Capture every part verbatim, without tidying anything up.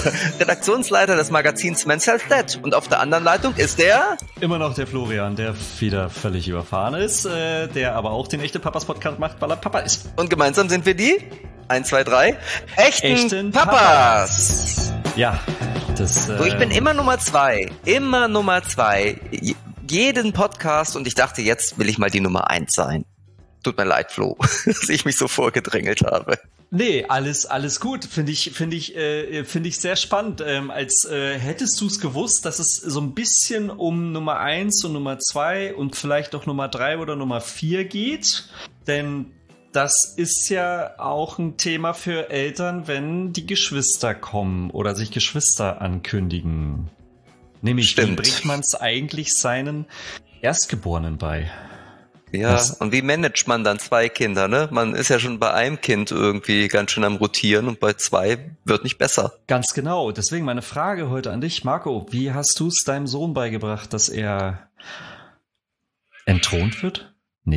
Redaktionsleiter des Magazins Men's Health Dead. Und auf der anderen Leitung ist der... Immer noch der Florian, der wieder völlig überfahren ist, äh, der aber auch den Echte Papas Podcast macht, weil er Papa ist. Und gemeinsam sind wir die, eins, zwei, drei, echten, Echten Papas. Papas. Ja, das... Äh, so, ich bin immer Nummer zwei. Immer Nummer zwei. J- jeden Podcast und ich dachte, jetzt will ich mal die Nummer eins sein. Tut mir leid, Flo, dass ich mich so vorgedrängelt habe. Nee, alles, alles gut. Finde ich, finde ich, äh, finde ich sehr spannend. Ähm, als äh, hättest du es gewusst, dass es so ein bisschen um Nummer eins und Nummer zwei und vielleicht auch Nummer drei oder Nummer vier geht. Denn das ist ja auch ein Thema für Eltern, wenn die Geschwister kommen oder sich Geschwister ankündigen. Nämlich, Stimmt. wie bringt man es eigentlich seinen Erstgeborenen bei? Ja, Was? und wie managt man dann zwei Kinder, ne? Man ist ja schon bei einem Kind irgendwie ganz schön am Rotieren und bei zwei wird nicht besser. Ganz genau. Deswegen meine Frage heute an dich, Marco. Wie hast du es deinem Sohn beigebracht, dass er entthront wird? Nee.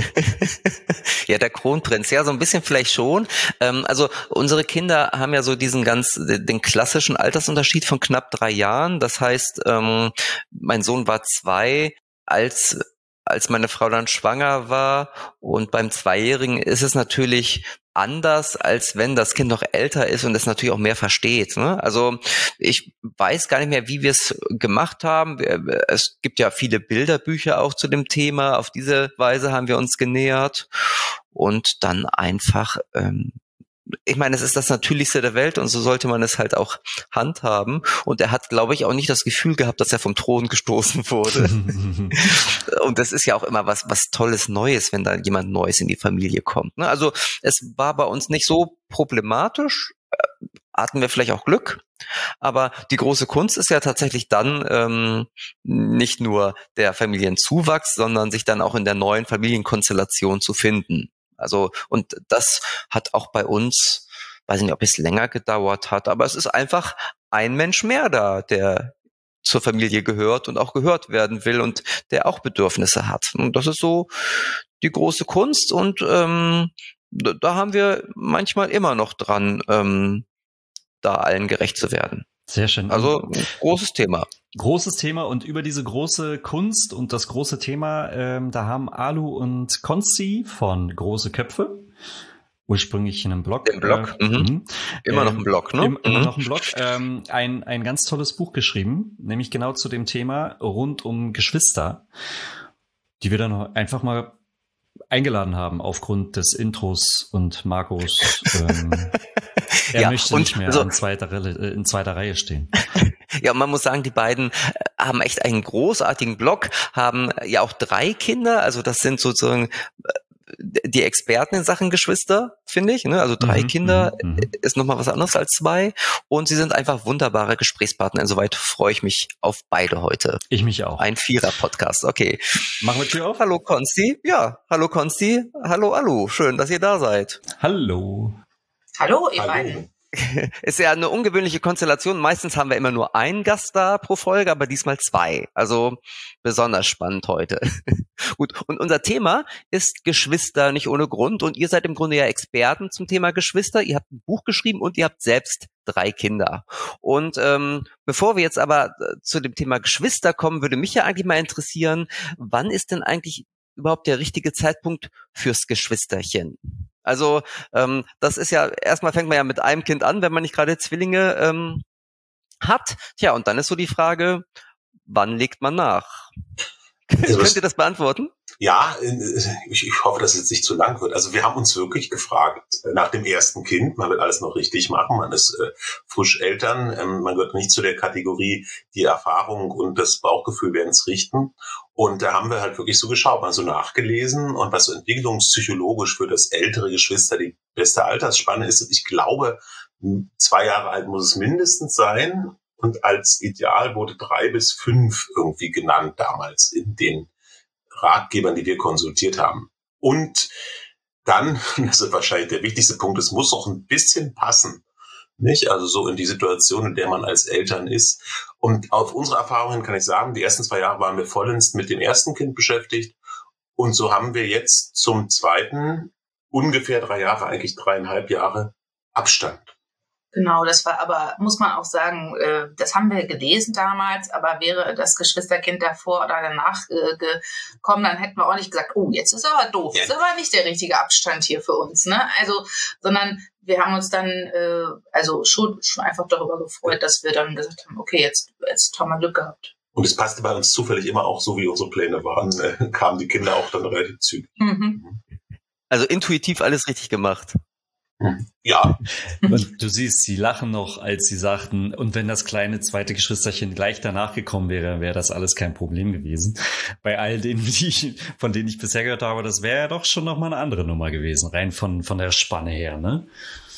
Ja, der Kronprinz, ja, so ein bisschen vielleicht schon. Ähm, also unsere Kinder haben ja so diesen ganz, den klassischen Altersunterschied von knapp drei Jahren. Das heißt, ähm, mein Sohn war zwei, als als meine Frau dann schwanger war, und beim Zweijährigen ist es natürlich anders, als wenn das Kind noch älter ist und es natürlich auch mehr versteht, ne? Also ich weiß gar nicht mehr, wie wir es gemacht haben. Es gibt ja viele Bilderbücher auch zu dem Thema. Auf diese Weise haben wir uns genähert und dann einfach ähm, ich meine, es ist das Natürlichste der Welt und so sollte man es halt auch handhaben. Und er hat, glaube ich, auch nicht das Gefühl gehabt, dass er vom Thron gestoßen wurde. Und das ist ja auch immer was, was Tolles Neues, wenn da jemand Neues in die Familie kommt, ne? Also es war bei uns nicht so problematisch, hatten wir vielleicht auch Glück. Aber die große Kunst ist ja tatsächlich dann ähm, nicht nur der Familienzuwachs, sondern sich dann auch in der neuen Familienkonstellation zu finden. Also, und das hat auch bei uns, weiß nicht, ob es länger gedauert hat, aber es ist einfach ein Mensch mehr da, der zur Familie gehört und auch gehört werden will und der auch Bedürfnisse hat. Und das ist so die große Kunst und ähm, da, da haben wir manchmal immer noch dran, ähm, da allen gerecht zu werden. Sehr schön. Also ein großes Thema. Großes Thema und über diese große Kunst und das große Thema, ähm, da haben Alu und Konsti von Große Köpfe, ursprünglich in einem Blog. Im Blog, äh, mhm. Immer ähm, noch ein Blog, ne? Im, immer mhm. noch ein Blog. Ähm, ein, ein ganz tolles Buch geschrieben, nämlich genau zu dem Thema rund um Geschwister, die wir dann einfach mal eingeladen haben aufgrund des Intros und Marcos. Ähm, er ja, möchte und nicht mehr also, in, zweiter, äh, in zweiter Reihe stehen. Ja, man muss sagen, die beiden haben echt einen großartigen Blog, haben ja auch drei Kinder, also das sind sozusagen die Experten in Sachen Geschwister, finde ich, ne? Also drei Mhm, Kinder mhm, ist nochmal was anderes als zwei und sie sind einfach wunderbare Gesprächspartner. Insoweit freue ich mich auf beide heute. Ich mich auch. Ein Vierer-Podcast, okay. Machen wir Tür auf? Hallo Konsti, ja, hallo Konsti, hallo Alu, schön, dass ihr da seid. Hallo. Hallo, ihr beiden. Ist ja eine ungewöhnliche Konstellation. Meistens haben wir immer nur einen Gast da pro Folge, aber diesmal zwei. Also besonders spannend heute. Gut, und unser Thema ist Geschwister nicht ohne Grund. Und ihr seid im Grunde ja Experten zum Thema Geschwister. Ihr habt ein Buch geschrieben und ihr habt selbst drei Kinder. Und ähm, bevor wir jetzt aber zu dem Thema Geschwister kommen, würde mich ja eigentlich mal interessieren, wann ist denn eigentlich überhaupt der richtige Zeitpunkt fürs Geschwisterchen? Also ähm, das ist ja, erstmal fängt man ja mit einem Kind an, wenn man nicht gerade Zwillinge ähm, hat. Tja, und dann ist so die Frage, wann legt man nach? Also Könnt ihr das beantworten? Ja, ich, ich hoffe, dass es jetzt nicht zu lang wird. Also wir haben uns wirklich gefragt, nach dem ersten Kind, man will alles noch richtig machen, man ist äh, frisch Eltern, ähm, man gehört nicht zu der Kategorie, die Erfahrung und das Bauchgefühl werden es richten. Und da haben wir halt wirklich so geschaut, mal so nachgelesen und was so entwicklungspsychologisch für das ältere Geschwister die beste Altersspanne ist. Ich glaube, zwei Jahre alt muss es mindestens sein und als Ideal wurde drei bis fünf irgendwie genannt damals in den Ratgebern, die wir konsultiert haben. Und dann, das ist wahrscheinlich der wichtigste Punkt, es muss auch ein bisschen passen. Nicht? Also so in die Situation, in der man als Eltern ist. Und auf unsere Erfahrungen kann ich sagen, die ersten zwei Jahre waren wir vollends mit dem ersten Kind beschäftigt. Und so haben wir jetzt zum zweiten ungefähr drei Jahre, eigentlich dreieinhalb Jahre Abstand. Genau, das war aber, muss man auch sagen, äh, das haben wir gelesen damals, aber wäre das Geschwisterkind davor oder danach äh, gekommen, dann hätten wir auch nicht gesagt, oh, jetzt ist aber doof, ja. Ist aber nicht der richtige Abstand hier für uns, ne? Also, sondern wir haben uns dann äh, also schon, schon einfach darüber gefreut, dass wir dann gesagt haben, okay, jetzt, jetzt haben wir Glück gehabt. Und es passte bei uns zufällig immer auch so, wie unsere Pläne waren, äh, kamen die Kinder auch dann relativ zügig. Mhm. Also intuitiv alles richtig gemacht. Ja. Und du siehst, sie lachen noch, als sie sagten, und wenn das kleine zweite Geschwisterchen gleich danach gekommen wäre, wäre das alles kein Problem gewesen. Bei all denen, die ich, von denen ich bisher gehört habe, das wäre ja doch schon nochmal eine andere Nummer gewesen, rein von, von der Spanne her, ne?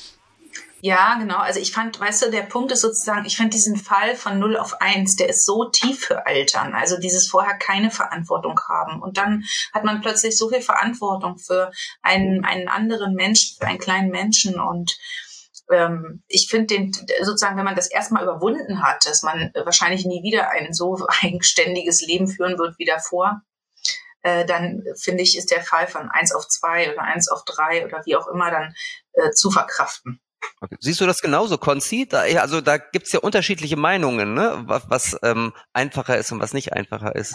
Ja, genau. Also ich fand, weißt du, der Punkt ist sozusagen, ich fand diesen Fall von null auf eins, der ist so tief für Eltern. Also dieses vorher keine Verantwortung haben. Und dann hat man plötzlich so viel Verantwortung für einen, einen anderen Menschen, für einen kleinen Menschen. Und ähm, ich finde den, sozusagen, wenn man das erstmal überwunden hat, dass man wahrscheinlich nie wieder ein so eigenständiges Leben führen wird wie davor, äh, dann finde ich, ist der Fall von eins auf zwei oder eins auf drei oder wie auch immer dann äh, zu verkraften. Okay. Siehst du das genauso, Konzi? Da, also da gibt's ja unterschiedliche Meinungen, ne? Was, was ähm, einfacher ist und was nicht einfacher ist.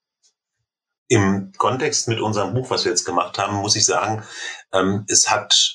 Im Kontext mit unserem Buch, was wir jetzt gemacht haben, muss ich sagen, ähm, es hat,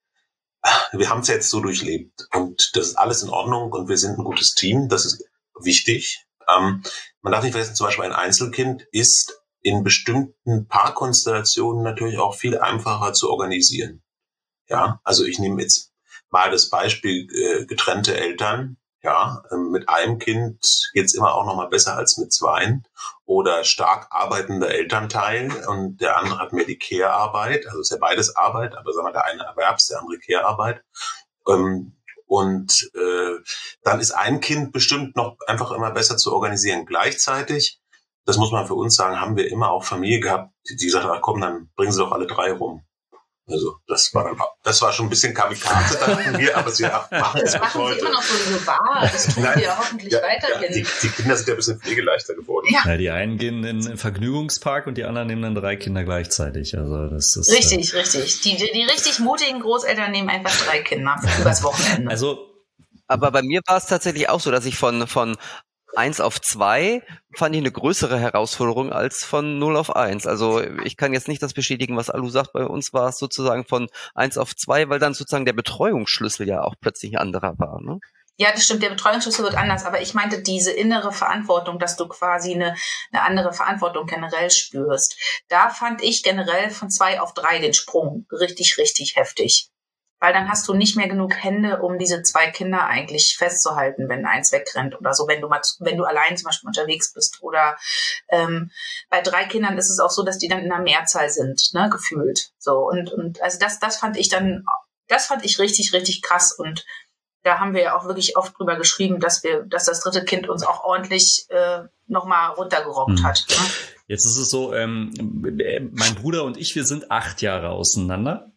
wir haben es jetzt so durchlebt und das ist alles in Ordnung und wir sind ein gutes Team, das ist wichtig. Ähm, man darf nicht vergessen, zum Beispiel ein Einzelkind ist in bestimmten Paarkonstellationen natürlich auch viel einfacher zu organisieren. Ja, also ich nehme jetzt mal das Beispiel äh, getrennte Eltern. Ja, ähm, mit einem Kind geht's immer auch noch mal besser als mit zweien. Oder stark arbeitender Elternteil und der andere hat mehr die Care-Arbeit. Also ist ja beides Arbeit, aber sagen wir, der eine Erwerbs-, der andere Care-Arbeit. Ähm, und äh, dann ist ein Kind bestimmt noch einfach immer besser zu organisieren. Gleichzeitig, das muss man für uns sagen, haben wir immer auch Familie gehabt, die, die gesagt haben, komm, dann bringen sie doch alle drei rum. Also das war dann, das war schon ein bisschen Kamikaze, dachten wir, aber sie machen es Das machen sie immer noch so wahr, das tun wir ja hoffentlich ja, weiterhin. Ja, die, die Kinder sind ja ein bisschen pflegeleichter geworden. Ja. Ja, die einen gehen in den Vergnügungspark und die anderen nehmen dann drei Kinder gleichzeitig. Also das ist richtig, äh, richtig. Die, die richtig mutigen Großeltern nehmen einfach drei Kinder übers Wochenende. Also, aber bei mir war es tatsächlich auch so, dass ich von von eins auf zwei fand ich eine größere Herausforderung als von null auf eins. Also ich kann jetzt nicht das bestätigen, was Alu sagt. Bei uns war es sozusagen von eins auf zwei, weil dann sozusagen der Betreuungsschlüssel ja auch plötzlich ein anderer war, ne? Ja, das stimmt, der Betreuungsschlüssel wird anders, aber ich meinte diese innere Verantwortung, dass du quasi eine, eine andere Verantwortung generell spürst. Da fand ich generell von zwei auf drei den Sprung richtig, richtig heftig. Weil dann hast du nicht mehr genug Hände, um diese zwei Kinder eigentlich festzuhalten, wenn eins wegrennt oder so, wenn du mal, wenn du allein zum Beispiel unterwegs bist. Oder ähm, bei drei Kindern ist es auch so, dass die dann in einer Mehrzahl sind, ne, gefühlt. So und und also das das fand ich dann, das fand ich richtig richtig krass und da haben wir ja auch wirklich oft drüber geschrieben, dass wir, dass das dritte Kind uns auch ordentlich äh, nochmal runtergerockt mhm. hat. Ne? Jetzt ist es so, ähm, mein Bruder und ich, wir sind acht Jahre auseinander.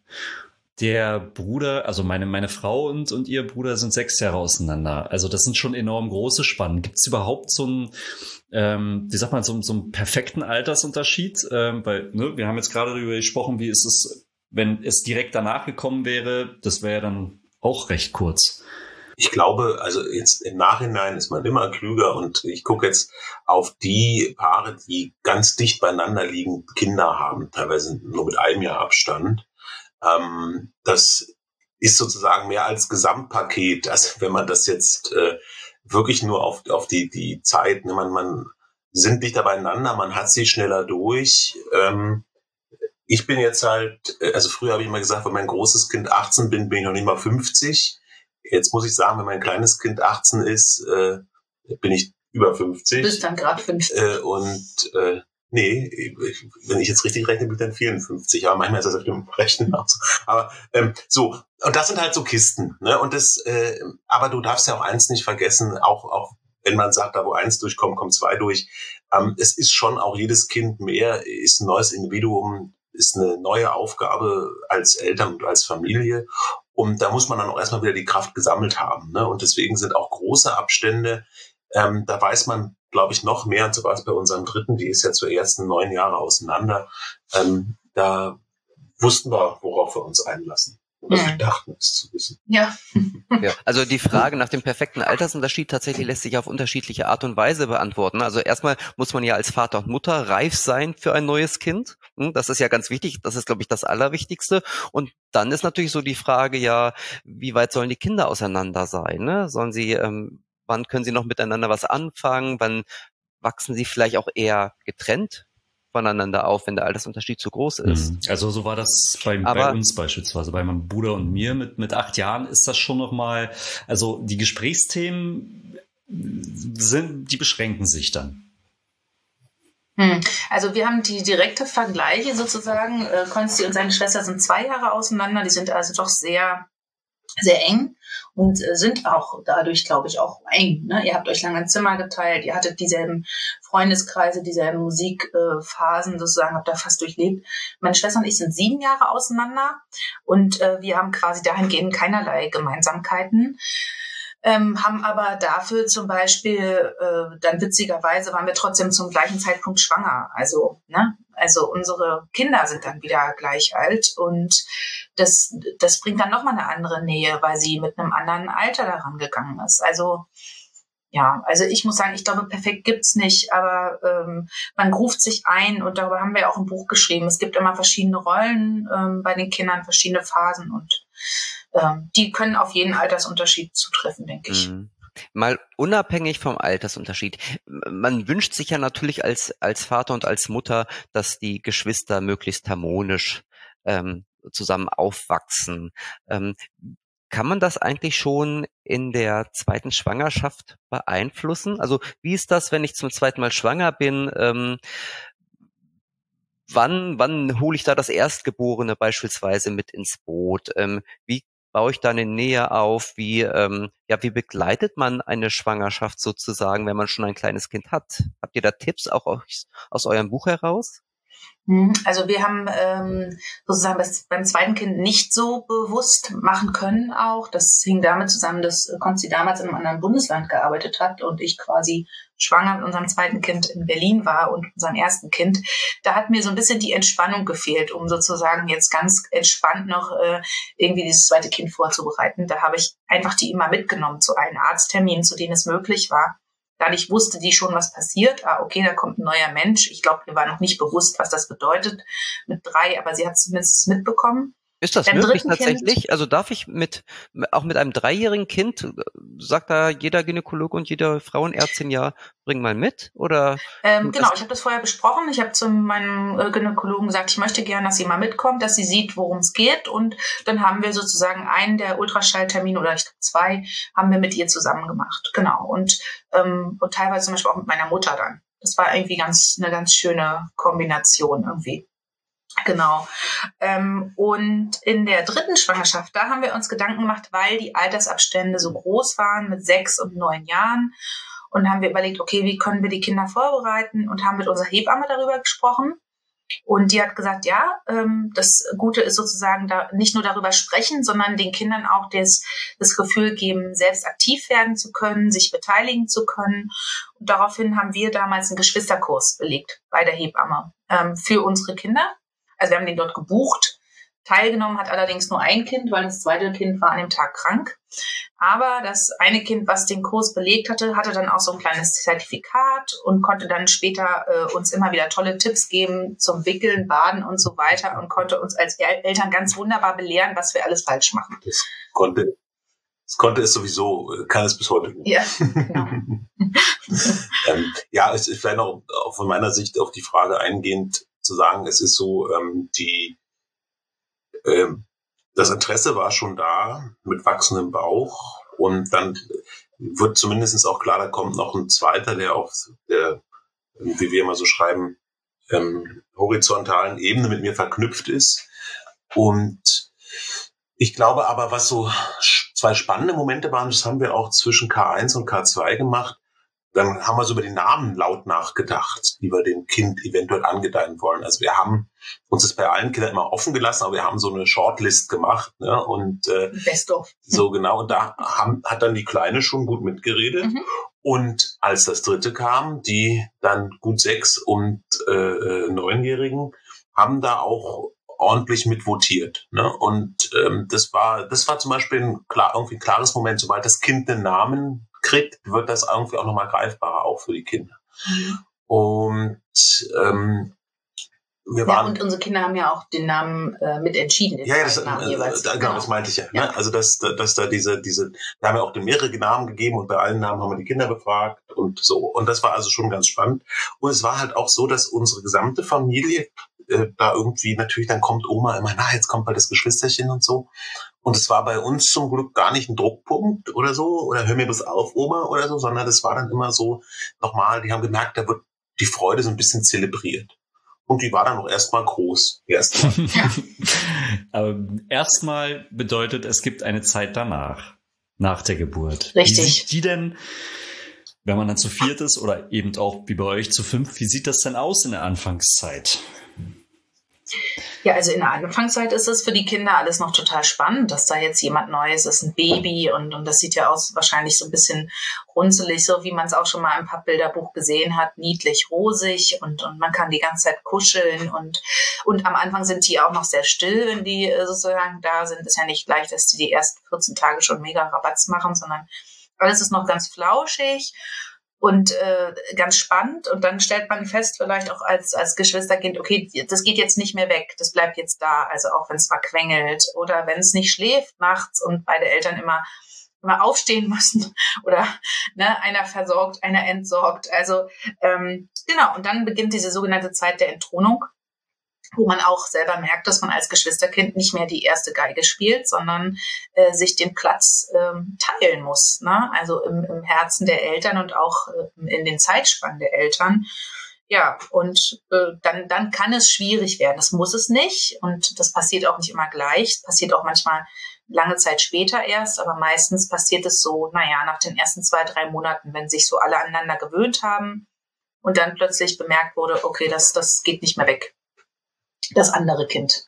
Der Bruder, also meine meine Frau und und ihr Bruder sind sechs Jahre auseinander. Also das sind schon enorm große Spannen. Gibt es überhaupt so einen, ähm, wie sagt man, so, so einen perfekten Altersunterschied? Ähm, weil ne, wir haben jetzt gerade darüber gesprochen, wie ist es, wenn es direkt danach gekommen wäre. Das wäre ja dann auch recht kurz. Ich glaube, also jetzt im Nachhinein ist man immer klüger und ich gucke jetzt auf die Paare, die ganz dicht beieinander liegen, Kinder haben, teilweise nur mit einem Jahr Abstand. Ähm, das ist sozusagen mehr als Gesamtpaket. Also wenn man das jetzt äh, wirklich nur auf auf die die Zeit, ne, man man sind dichter beieinander, man hat sie schneller durch. Ähm, ich bin jetzt halt, also früher habe ich mal gesagt, wenn mein großes Kind achtzehn bin, bin ich noch nicht mal fünfzig. Jetzt muss ich sagen, wenn mein kleines Kind achtzehn ist, äh, bin ich über fünfzig. Du bist dann gerade fünfzig. Äh, und äh, nee, ich, wenn ich jetzt richtig rechne, bin ich dann vierundfünfzig. Aber manchmal ist das auf dem Rechnen auch so. Aber ähm, so, und das sind halt so Kisten. Ne? Und das, äh, aber du darfst ja auch eins nicht vergessen, auch auch wenn man sagt, da wo eins durchkommt, kommt zwei durch. Ähm, es ist schon auch jedes Kind mehr, ist ein neues Individuum, ist eine neue Aufgabe als Eltern und als Familie. Und da muss man dann auch erstmal wieder die Kraft gesammelt haben. Ne? Und deswegen sind auch große Abstände, ähm, da weiß man, glaube ich, noch mehr. Und so war es bei unserem Dritten, die ist ja zur ersten neun Jahre auseinander. Ähm, da wussten wir, worauf wir uns einlassen. Also wir dachten es zu wissen. Ja. Ja, also die Frage nach dem perfekten Altersunterschied tatsächlich lässt sich auf unterschiedliche Art und Weise beantworten. Also erstmal muss man ja als Vater und Mutter reif sein für ein neues Kind. Das ist ja ganz wichtig. Das ist, glaube ich, das Allerwichtigste. Und dann ist natürlich so die Frage, ja, wie weit sollen die Kinder auseinander sein? Ne? Sollen sie, ähm, wann können sie noch miteinander was anfangen? Wann wachsen sie vielleicht auch eher getrennt voneinander auf, wenn der Altersunterschied zu groß ist? Also so war das bei, Aber, bei uns beispielsweise, bei meinem Bruder und mir mit, mit acht Jahren ist das schon nochmal, also die Gesprächsthemen sind, die beschränken sich dann. Hm. Also wir haben die direkte Vergleiche sozusagen. Äh, Konsti und seine Schwester sind zwei Jahre auseinander, die sind also doch sehr sehr eng und äh, sind auch dadurch, glaube ich, auch eng. Ne? Ihr habt euch lange ein Zimmer geteilt, ihr hattet dieselben Freundeskreise, dieselben Musikphasen äh, sozusagen, habt da fast durchlebt. Meine Schwester und ich sind sieben Jahre auseinander und äh, wir haben quasi dahingehend keinerlei Gemeinsamkeiten. Ähm, haben aber dafür zum Beispiel, äh, dann witzigerweise waren wir trotzdem zum gleichen Zeitpunkt schwanger. Also, ne? Also unsere Kinder sind dann wieder gleich alt und das, das bringt dann nochmal eine andere Nähe, weil sie mit einem anderen Alter daran gegangen ist. Also, ja, also ich muss sagen, ich glaube, perfekt gibt's nicht, aber ähm, man gruft sich ein und darüber haben wir auch ein Buch geschrieben. Es gibt immer verschiedene Rollen ähm, bei den Kindern, verschiedene Phasen und ähm, die können auf jeden Altersunterschied zutreffen, denke ich. Mhm. Mal unabhängig vom Altersunterschied. Man wünscht sich ja natürlich als als Vater und als Mutter, dass die Geschwister möglichst harmonisch ähm, zusammen aufwachsen. Ähm, kann man das eigentlich schon in der zweiten Schwangerschaft beeinflussen? Also wie ist das, wenn ich zum zweiten Mal schwanger bin? Ähm, wann wann hole ich da das Erstgeborene beispielsweise mit ins Boot? Ähm, wie baue ich da eine Nähe auf? Wie, ähm, ja, wie begleitet man eine Schwangerschaft sozusagen, wenn man schon ein kleines Kind hat? Habt ihr da Tipps auch aus, aus eurem Buch heraus? Also wir haben ähm, sozusagen das beim zweiten Kind nicht so bewusst machen können auch. Das hing damit zusammen, dass Konsti damals in einem anderen Bundesland gearbeitet hat und ich quasi schwanger mit unserem zweiten Kind in Berlin war und unserem ersten Kind. Da hat mir so ein bisschen die Entspannung gefehlt, um sozusagen jetzt ganz entspannt noch äh, irgendwie dieses zweite Kind vorzubereiten. Da habe ich einfach die immer mitgenommen zu allen Arztterminen, zu denen es möglich war. Dadurch wusste die schon, was passiert. Ah, okay, da kommt ein neuer Mensch. Ich glaube, mir war noch nicht bewusst, was das bedeutet mit drei, aber sie hat es zumindest mitbekommen. Ist das Beim möglich dritten tatsächlich? Kind- Also darf ich mit, auch mit einem dreijährigen Kind, sagt da jeder Gynäkologe und jede Frauenärztin ja, bring mal mit? Oder? Ähm, genau, ich habe das vorher besprochen. Ich habe zu meinem äh, Gynäkologen gesagt, ich möchte gerne, dass sie mal mitkommt, dass sie sieht, worum es geht. Und dann haben wir sozusagen einen der Ultraschalltermine oder ich glaube zwei haben wir mit ihr zusammen gemacht. Genau. Und, ähm, und teilweise zum Beispiel auch mit meiner Mutter dann. Das war irgendwie ganz eine ganz schöne Kombination irgendwie. Genau. Ähm, und in der dritten Schwangerschaft, da haben wir uns Gedanken gemacht, weil die Altersabstände so groß waren mit sechs und neun Jahren. Und haben wir überlegt, okay, wie können wir die Kinder vorbereiten und haben mit unserer Hebamme darüber gesprochen. Und die hat gesagt, ja, ähm, das Gute ist sozusagen da nicht nur darüber sprechen, sondern den Kindern auch das, das Gefühl geben, selbst aktiv werden zu können, sich beteiligen zu können. Und daraufhin haben wir damals einen Geschwisterkurs belegt bei der Hebamme ähm, für unsere Kinder. Also wir haben den dort gebucht. Teilgenommen hat allerdings nur ein Kind, weil das zweite Kind war an dem Tag krank. Aber das eine Kind, was den Kurs belegt hatte, hatte dann auch so ein kleines Zertifikat und konnte dann später äh, uns immer wieder tolle Tipps geben zum Wickeln, Baden und so weiter und konnte uns als El- Eltern ganz wunderbar belehren, was wir alles falsch machen. Das konnte, das konnte es sowieso, kann es bis heute nicht. Ja, genau. ähm, ja, es ist vielleicht noch auch von meiner Sicht auf die Frage eingehend zu sagen, es ist so, ähm, die ähm, das Interesse war schon da mit wachsendem Bauch und dann wird zumindest auch klar, da kommt noch ein zweiter, der auf der, wie wir immer so schreiben, ähm, horizontalen Ebene mit mir verknüpft ist. Und ich glaube aber, was so zwei spannende Momente waren, das haben wir auch zwischen K eins und K zwei gemacht. Dann haben wir so über den Namen laut nachgedacht, wie wir dem Kind eventuell angedeihen wollen. Also wir haben uns das bei allen Kindern immer offen gelassen, aber wir haben so eine Shortlist gemacht, ne? Und äh, Best of. So genau. Und da haben, hat dann die Kleine schon gut mitgeredet. Mhm. Und als das dritte kam, die dann gut sechs und äh, neunjährigen haben da auch ordentlich mitvotiert. Ne? Und ähm, das war, das war zum Beispiel ein klar, irgendwie ein klares Moment, sobald das Kind einen Namen kriegt, wird das irgendwie auch nochmal greifbarer, auch für die Kinder. Mhm. Und ähm, wir waren, ja, und unsere Kinder haben ja auch den Namen äh, mitentschieden. Ja, ja, das, Namen äh, jeweils. Da, genau, genau, das meinte ich ja. ja. Ne? Also dass, dass da diese, diese, wir haben ja auch mehrere Namen gegeben und bei allen Namen haben wir die Kinder befragt und so. Und das war also schon ganz spannend. Und es war halt auch so, dass unsere gesamte Familie äh, da irgendwie natürlich, dann kommt Oma immer, na, jetzt kommt bald das Geschwisterchen und so. Und es war bei uns zum Glück gar nicht ein Druckpunkt oder so, oder hör mir das auf, Oma oder so, sondern das war dann immer so, nochmal, die haben gemerkt, da wird die Freude so ein bisschen zelebriert. Und die war dann auch erstmal groß. Erstmal. Aber erstmal bedeutet, es gibt eine Zeit danach, nach der Geburt. Richtig. Wie sieht die denn, wenn man dann zu viert ist oder eben auch wie bei euch zu fünf, wie sieht das denn aus in der Anfangszeit? Ja, also in der Anfangszeit ist es für die Kinder alles noch total spannend, dass da jetzt jemand Neues ist, ein Baby und, und das sieht ja aus wahrscheinlich so ein bisschen runzelig, so wie man es auch schon mal im Pappbilderbuch gesehen hat, niedlich, rosig und, und man kann die ganze Zeit kuscheln und, und am Anfang sind die auch noch sehr still, wenn die sozusagen da sind. Ist ja nicht gleich, dass die die ersten vierzehn Tage schon mega Rabatz machen, sondern alles ist noch ganz flauschig. Und äh, ganz spannend. Und dann stellt man fest, vielleicht auch als als Geschwisterkind, okay, das geht jetzt nicht mehr weg, das bleibt jetzt da. Also auch wenn es mal quengelt oder wenn es nicht schläft nachts und beide Eltern immer immer aufstehen müssen oder ne, einer versorgt, einer entsorgt. Also ähm, genau. Und dann beginnt diese sogenannte Zeit der Entthronung, wo man auch selber merkt, dass man als Geschwisterkind nicht mehr die erste Geige spielt, sondern äh, sich den Platz ähm, teilen muss, ne? Also im, im Herzen der Eltern und auch äh, in den Zeitspannen der Eltern. Ja, und äh, dann, dann kann es schwierig werden. Das muss es nicht und das passiert auch nicht immer gleich. Es passiert auch manchmal lange Zeit später erst, aber meistens passiert es so, naja, nach den ersten zwei, drei Monaten, wenn sich so alle aneinander gewöhnt haben und dann plötzlich bemerkt wurde, okay, das, das geht nicht mehr weg. Das andere Kind.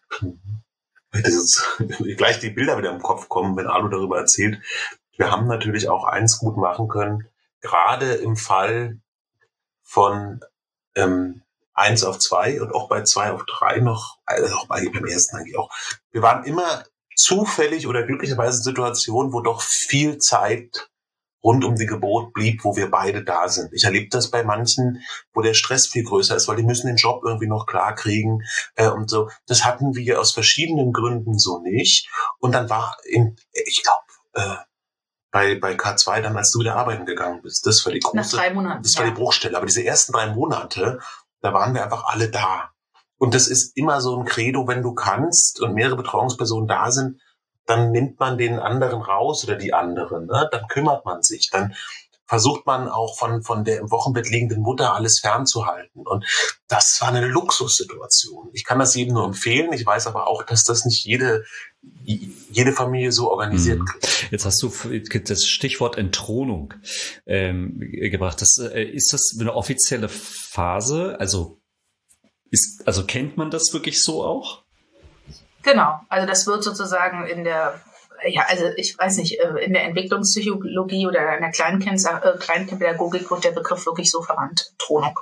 Das ist, gleich die Bilder wieder im Kopf kommen, wenn Alu darüber erzählt. Wir haben natürlich auch eins gut machen können, gerade im Fall von ähm, eins auf zwei und auch bei zwei auf drei noch, also auch bei, beim ersten eigentlich auch. Wir waren immer zufällig oder glücklicherweise in Situationen, wo doch viel Zeit rund um die Geburt blieb, wo wir beide da sind. Ich erlebe das bei manchen, wo der Stress viel größer ist, weil die müssen den Job irgendwie noch klar kriegen äh, und so. Das hatten wir aus verschiedenen Gründen so nicht. Und dann war, in, ich glaube, äh, bei bei K zwei dann, als du wieder arbeiten gegangen bist, das war die große, nach drei Monaten, das war ja. die Bruchstelle. Aber diese ersten drei Monate, da waren wir einfach alle da. Und das ist immer so ein Credo, wenn du kannst und mehrere Betreuungspersonen da sind, dann nimmt man den anderen raus oder die anderen, ne? Dann kümmert man sich, dann versucht man auch von von der im Wochenbett liegenden Mutter alles fernzuhalten. Und das war eine Luxussituation. Ich kann das jedem nur empfehlen. Ich weiß aber auch, dass das nicht jede jede Familie so organisiert kriegt. Jetzt hast du das Stichwort Entthronung ähm, gebracht. Das, äh, ist das eine offizielle Phase? Also ist also kennt man das wirklich so auch? Genau, also das wird sozusagen in der, ja, also ich weiß nicht, in der Entwicklungspsychologie oder in der Kleinkind, äh, Kleinkindpädagogik wird der Begriff wirklich so verwandt, Thronung.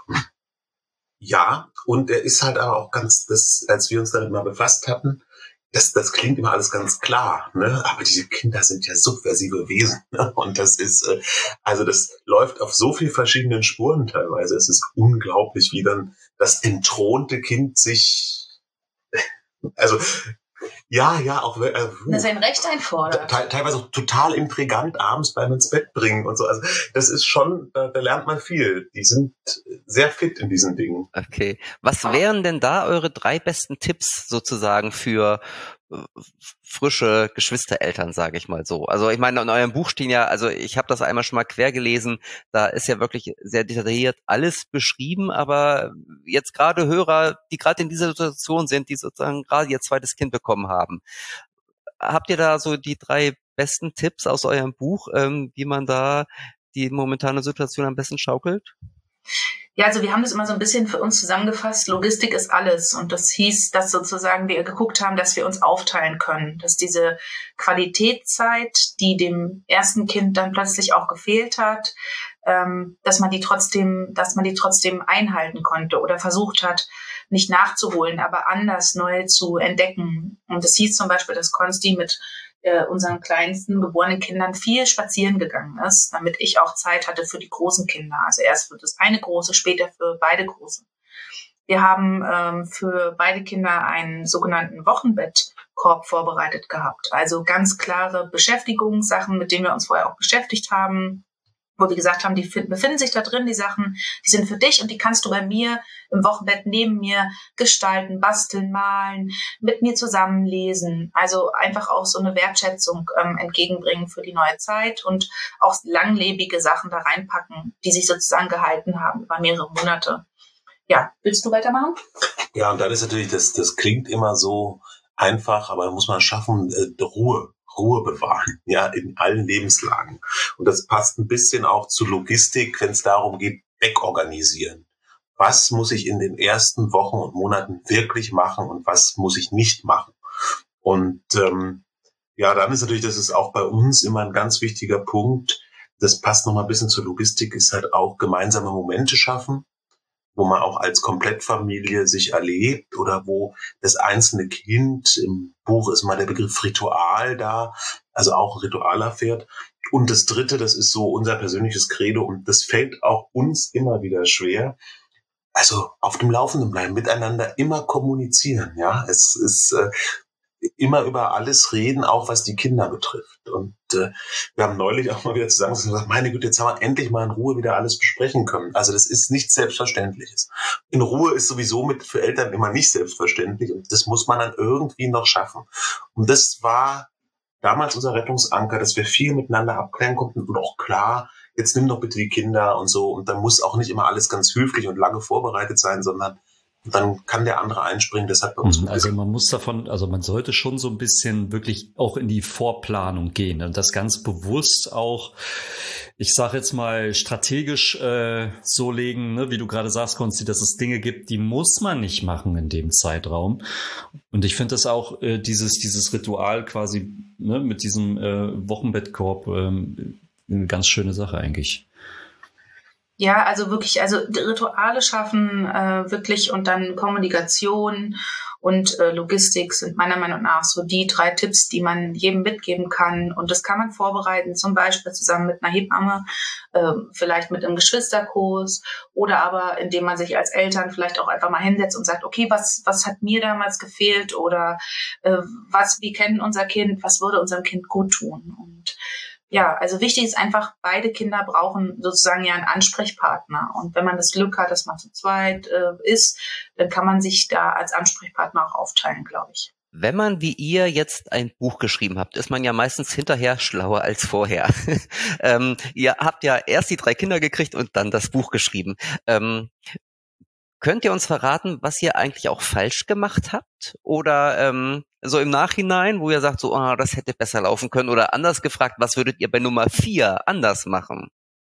Ja, und er ist halt aber auch ganz, das, als wir uns damit mal befasst hatten, das, das klingt immer alles ganz klar, ne? Aber diese Kinder sind ja subversive Wesen, ne? Und das ist, äh, also das läuft auf so vielen verschiedenen Spuren teilweise. Es ist unglaublich, wie dann das entthronte Kind sich Also, ja, ja, auch äh, das sein Recht einfordert. Te- teilweise auch total intrigant abends beim ins Bett bringen und so. Also das ist schon, da, da lernt man viel. Die sind sehr fit in diesen Dingen. Okay. Was wären denn da eure drei besten Tipps sozusagen für frische Geschwistereltern, sage ich mal so? Also ich meine, in eurem Buch stehen ja, also ich habe das einmal schon mal quer gelesen, da ist ja wirklich sehr detailliert alles beschrieben, aber jetzt gerade Hörer, die gerade in dieser Situation sind, die sozusagen gerade ihr zweites Kind bekommen haben, habt ihr da so die drei besten Tipps aus eurem Buch, ähm, wie man da die momentane Situation am besten schaukelt? Ja, also wir haben das immer so ein bisschen für uns zusammengefasst. Logistik ist alles. Und das hieß, dass sozusagen wir geguckt haben, dass wir uns aufteilen können. Dass diese Qualitätszeit, die dem ersten Kind dann plötzlich auch gefehlt hat, ähm, dass man die trotzdem, dass man die trotzdem einhalten konnte oder versucht hat, nicht nachzuholen, aber anders neu zu entdecken. Und es hieß zum Beispiel, dass Konsti mit äh, unseren kleinsten geborenen Kindern viel spazieren gegangen ist, damit ich auch Zeit hatte für die großen Kinder. Also erst für das eine große, später für beide große. Wir haben ähm, für beide Kinder einen sogenannten Wochenbettkorb vorbereitet gehabt. Also ganz klare Beschäftigungssachen, mit denen wir uns vorher auch beschäftigt haben, wo wir gesagt haben, die befinden sich da drin, die Sachen, die sind für dich und die kannst du bei mir im Wochenbett neben mir gestalten, basteln, malen, mit mir zusammenlesen. Also einfach auch so eine Wertschätzung ähm, entgegenbringen für die neue Zeit und auch langlebige Sachen da reinpacken, die sich sozusagen gehalten haben über mehrere Monate. Ja, willst du weitermachen? Ja, und dann ist natürlich, das, das klingt immer so einfach, aber da muss man schaffen, äh, Ruhe. Ruhe bewahren, ja, in allen Lebenslagen. Und das passt ein bisschen auch zu Logistik, wenn es darum geht, wegorganisieren. Was muss ich in den ersten Wochen und Monaten wirklich machen und was muss ich nicht machen? Und ähm, ja, dann ist natürlich, das ist auch bei uns immer ein ganz wichtiger Punkt, das passt nochmal ein bisschen zur Logistik, ist halt auch gemeinsame Momente schaffen, wo man auch als Komplettfamilie sich erlebt oder wo das einzelne Kind, im Buch ist mal der Begriff Ritual da, also auch ein Ritual erfährt. Und das Dritte, das ist so unser persönliches Credo und das fällt auch uns immer wieder schwer. Also auf dem Laufenden bleiben, miteinander immer kommunizieren, ja. Es ist äh, immer über alles reden, auch was die Kinder betrifft. Und äh, wir haben neulich auch mal wieder zusammen gesagt, meine Güte, jetzt haben wir endlich mal in Ruhe wieder alles besprechen können. Also das ist nichts Selbstverständliches. In Ruhe ist sowieso mit für Eltern immer nicht selbstverständlich und das muss man dann irgendwie noch schaffen. Und das war damals unser Rettungsanker, dass wir viel miteinander abklären konnten und auch klar, jetzt nimm doch bitte die Kinder und so. Und dann muss auch nicht immer alles ganz höflich und lange vorbereitet sein, sondern dann kann der andere einspringen. Das hat bei uns. Also man muss davon, also man sollte schon so ein bisschen wirklich auch in die Vorplanung gehen und das ganz bewusst auch, ich sage jetzt mal strategisch äh, so legen, ne, wie du gerade sagst, Konsti, dass es Dinge gibt, die muss man nicht machen in dem Zeitraum. Und ich finde das auch äh, dieses dieses Ritual quasi, ne, mit diesem äh, Wochenbettkorb äh, eine ganz schöne Sache eigentlich. Ja, also wirklich, also Rituale schaffen äh, wirklich und dann Kommunikation und äh, Logistik sind meiner Meinung nach so die drei Tipps, die man jedem mitgeben kann. Und das kann man vorbereiten, zum Beispiel zusammen mit einer Hebamme, äh, vielleicht mit einem Geschwisterkurs oder aber indem man sich als Eltern vielleicht auch einfach mal hinsetzt und sagt, okay, was was hat mir damals gefehlt oder äh, was, wir kennen unser Kind, was würde unserem Kind gut tun? Und ja, also wichtig ist einfach, beide Kinder brauchen sozusagen ja einen Ansprechpartner. Und wenn man das Glück hat, dass man zu zweit äh, ist, dann kann man sich da als Ansprechpartner auch aufteilen, glaube ich. Wenn man wie ihr jetzt ein Buch geschrieben habt, ist man ja meistens hinterher schlauer als vorher. ähm, ihr habt ja erst die drei Kinder gekriegt und dann das Buch geschrieben. Ähm, Könnt ihr uns verraten, was ihr eigentlich auch falsch gemacht habt? Oder ähm, so im Nachhinein, wo ihr sagt, so, oh, das hätte besser laufen können? Oder anders gefragt, was würdet ihr bei Nummer vier anders machen?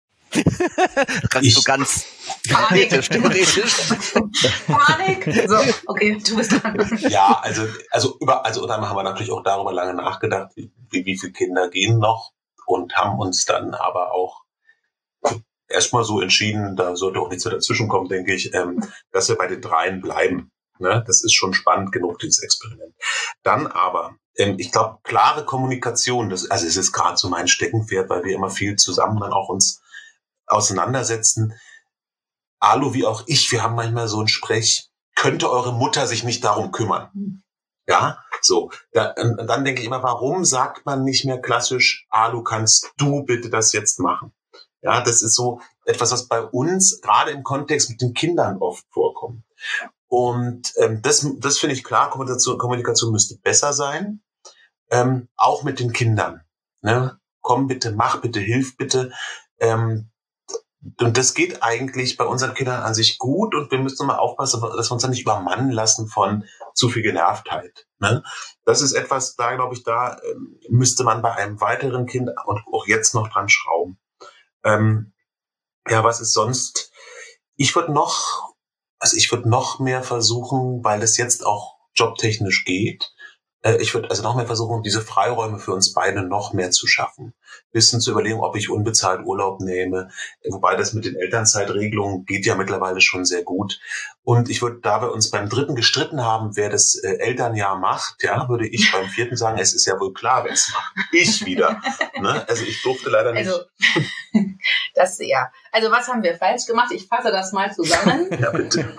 Kannst du ganz Panik. theoretisch. Panik. So, okay, du bist dran. Ja, also, also über, also dann haben wir natürlich auch darüber lange nachgedacht, wie, wie viele Kinder gehen noch und haben uns dann aber auch erstmal so entschieden, da sollte auch nichts mehr dazwischen kommen, denke ich, ähm, dass wir bei den dreien bleiben. Ne? Das ist schon spannend genug, dieses Experiment. Dann aber, ähm, ich glaube, klare Kommunikation, das, also es ist gerade so mein Steckenpferd, weil wir immer viel zusammen dann auch uns auseinandersetzen. Alu wie auch ich, wir haben manchmal so ein Sprech, könnte eure Mutter sich nicht darum kümmern? Ja, so. Da, und dann denke ich immer, warum sagt man nicht mehr klassisch, Alu, kannst du bitte das jetzt machen? Ja, das ist so etwas, was bei uns gerade im Kontext mit den Kindern oft vorkommt. Und ähm, das, das finde ich klar, Kommunikation, Kommunikation müsste besser sein, ähm, auch mit den Kindern. Ne? Komm bitte, mach bitte, hilf bitte. Ähm, und das geht eigentlich bei unseren Kindern an sich gut und wir müssen mal aufpassen, dass wir uns dann nicht übermannen lassen von zu viel Genervtheit. Ne? Das ist etwas, da glaube ich, da ähm, müsste man bei einem weiteren Kind und auch jetzt noch dran schrauben. Ähm, ja, was ist sonst? Ich würde noch, also ich würde noch mehr versuchen, weil es jetzt auch jobtechnisch geht, Ich würde also noch mehr versuchen, diese Freiräume für uns beide noch mehr zu schaffen. Bisschen zu überlegen, ob ich unbezahlt Urlaub nehme. Wobei das mit den Elternzeitregelungen geht ja mittlerweile schon sehr gut. Und ich würde, da wir uns beim dritten gestritten haben, wer das äh, Elternjahr macht, ja, würde ich beim vierten sagen, es ist ja wohl klar, wer es macht. Ich wieder. Ne? Also ich durfte leider nicht. Also, das, ja. Also was haben wir falsch gemacht? Ich fasse das mal zusammen. Ja, bitte.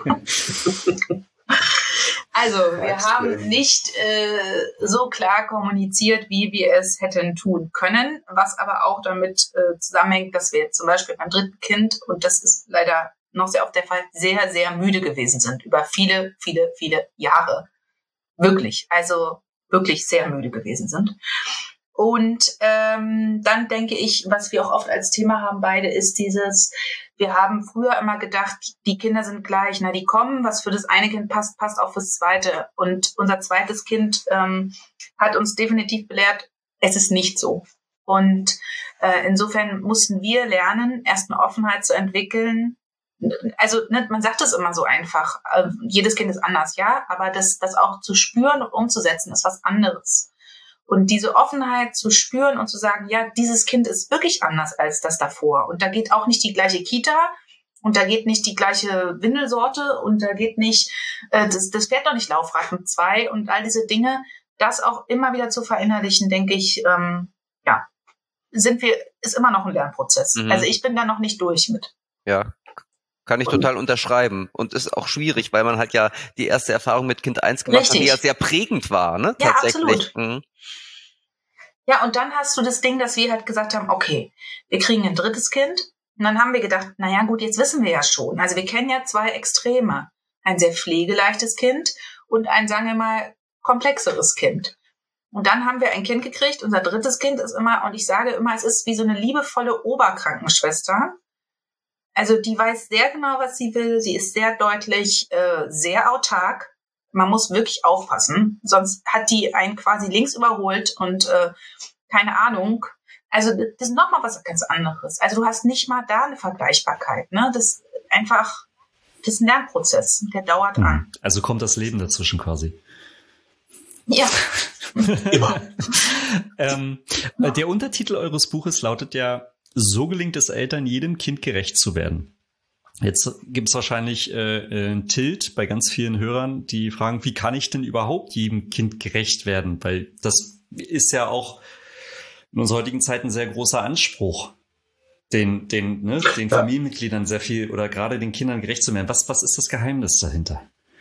Also, wir haben nicht äh, so klar kommuniziert, wie wir es hätten tun können, was aber auch damit äh, zusammenhängt, dass wir zum Beispiel beim dritten Kind, und das ist leider noch sehr oft der Fall, sehr, sehr müde gewesen sind, über viele, viele, viele Jahre. Wirklich, also wirklich sehr müde gewesen sind. Und ähm, dann denke ich, was wir auch oft als Thema haben beide, ist dieses, wir haben früher immer gedacht, die Kinder sind gleich, na die kommen, was für das eine Kind passt, passt auch fürs zweite. Und unser zweites Kind ähm, hat uns definitiv belehrt, es ist nicht so. Und äh, insofern mussten wir lernen, erst eine Offenheit zu entwickeln. Also ne, man sagt es immer so einfach, äh, jedes Kind ist anders, ja, aber das, das auch zu spüren und umzusetzen, ist was anderes. Und diese Offenheit zu spüren und zu sagen, ja, dieses Kind ist wirklich anders als das davor. Und da geht auch nicht die gleiche Kita und da geht nicht die gleiche Windelsorte und da geht nicht, äh, das, das fährt noch nicht Laufrad mit zwei und all diese Dinge, das auch immer wieder zu verinnerlichen, denke ich, ähm, ja, sind wir, ist immer noch ein Lernprozess. Mhm. Also ich bin da noch nicht durch mit. Ja. Kann ich total unterschreiben. Und ist auch schwierig, weil man halt ja die erste Erfahrung mit Kind eins gemacht Richtig. hat, die ja sehr prägend war, ne? Ja, tatsächlich. Absolut. Mhm. Ja, und dann hast du das Ding, dass wir halt gesagt haben, okay, wir kriegen ein drittes Kind. Und dann haben wir gedacht, naja gut, jetzt wissen wir ja schon. Also wir kennen ja zwei Extreme. Ein sehr pflegeleichtes Kind und ein, sagen wir mal, komplexeres Kind. Und dann haben wir ein Kind gekriegt. Unser drittes Kind ist immer, und ich sage immer, es ist wie so eine liebevolle Oberkrankenschwester. Also die weiß sehr genau, was sie will. Sie ist sehr deutlich, äh, sehr autark. Man muss wirklich aufpassen, sonst hat die einen quasi links überholt und äh, keine Ahnung. Also das ist nochmal was ganz anderes. Also du hast nicht mal da eine Vergleichbarkeit. Ne? Das ist einfach, das ist ein Lernprozess, der dauert hm. an. Also kommt das Leben dazwischen quasi. Ja. Immer. ähm, ja. Der Untertitel eures Buches lautet ja, so gelingt es Eltern, jedem Kind gerecht zu werden. Jetzt gibt es wahrscheinlich äh, ein Tilt bei ganz vielen Hörern, die fragen, wie kann ich denn überhaupt jedem Kind gerecht werden? Weil das ist ja auch in unserer heutigen Zeit ein sehr großer Anspruch, den, den, ne, den Familienmitgliedern sehr viel oder gerade den Kindern gerecht zu werden. Was, was ist das Geheimnis dahinter?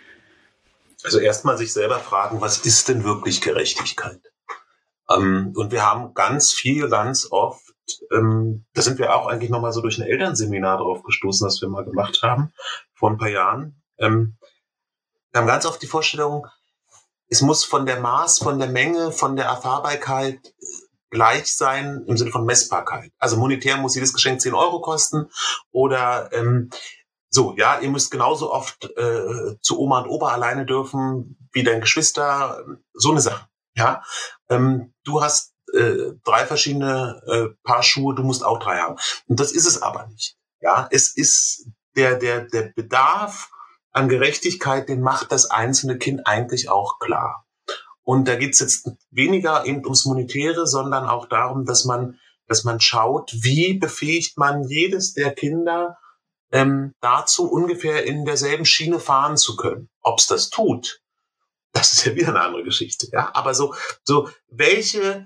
Also erstmal sich selber fragen, was ist denn wirklich Gerechtigkeit? Ähm, und wir haben ganz viel, ganz oft, ähm, da sind wir auch eigentlich nochmal so durch ein Elternseminar drauf gestoßen, das wir mal gemacht haben, vor ein paar Jahren. Ähm, wir haben ganz oft die Vorstellung, es muss von der Maß, von der Menge, von der Erfahrbarkeit gleich sein im Sinne von Messbarkeit. Also monetär muss jedes Geschenk zehn Euro kosten oder ähm, so, ja, ihr müsst genauso oft äh, zu Oma und Opa alleine dürfen wie deine Geschwister, so eine Sache. Ja, ähm, du hast äh, drei verschiedene äh, Paar Schuhe, du musst auch drei haben. Und das ist es aber nicht. Ja, es ist der der der Bedarf an Gerechtigkeit, den macht das einzelne Kind eigentlich auch klar. Und da geht's jetzt weniger eben ums Monetäre, sondern auch darum, dass man dass man schaut, wie befähigt man jedes der Kinder ähm, dazu, ungefähr in derselben Schiene fahren zu können. Ob's das tut, das ist ja wieder eine andere Geschichte. Ja, aber so so welche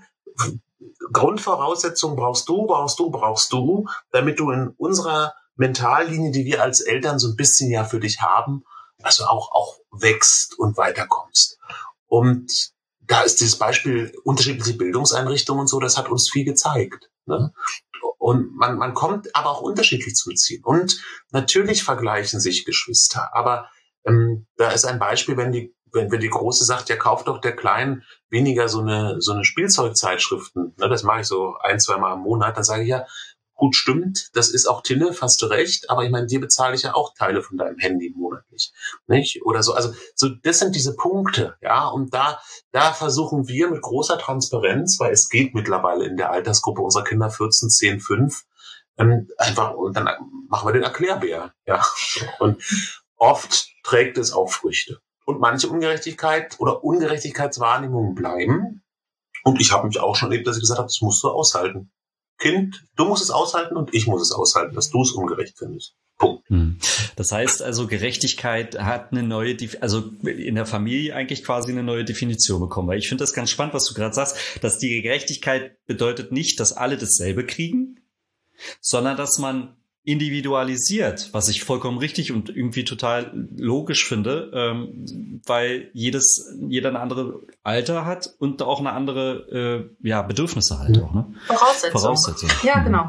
Grundvoraussetzungen brauchst du, brauchst du, brauchst du, damit du in unserer Mentallinie, die wir als Eltern so ein bisschen ja für dich haben, also auch, auch wächst und weiterkommst. Und da ist dieses Beispiel unterschiedliche Bildungseinrichtungen und so, das hat uns viel gezeigt. Ne? Und man, man kommt aber auch unterschiedlich zum Ziel. Und natürlich vergleichen sich Geschwister. Aber ähm, da ist ein Beispiel, wenn die Wenn, wenn die Große sagt, ja, kauf doch der Kleinen weniger so eine, so eine Spielzeugzeitschriften, ne, das mache ich so ein, zwei Mal im Monat, dann sage ich ja, gut, stimmt, das ist auch Tinne, hast du recht, aber ich meine, dir bezahle ich ja auch Teile von deinem Handy monatlich, nicht? Oder so, also, so, das sind diese Punkte, ja, und da, da versuchen wir mit großer Transparenz, weil es geht mittlerweile in der Altersgruppe unserer Kinder vierzehn, zehn, fünf, ähm, einfach, und dann machen wir den Erklärbär, ja, und oft trägt es auch Früchte. Und manche Ungerechtigkeit oder Ungerechtigkeitswahrnehmungen bleiben. Und ich habe mich auch schon erlebt, dass ich gesagt habe, das musst du aushalten. Kind, du musst es aushalten und ich muss es aushalten, dass du es ungerecht findest. Punkt. Das heißt also, Gerechtigkeit hat eine neue, also in der Familie eigentlich quasi eine neue Definition bekommen. Weil ich finde das ganz spannend, was du gerade sagst, dass die Gerechtigkeit bedeutet nicht, dass alle dasselbe kriegen, sondern dass man individualisiert, was ich vollkommen richtig und irgendwie total logisch finde, ähm, weil jedes, jeder eine andere Alter hat und auch eine andere äh, ja, Bedürfnisse halt auch. Ne? Voraussetzung. Voraussetzung. Ja, genau.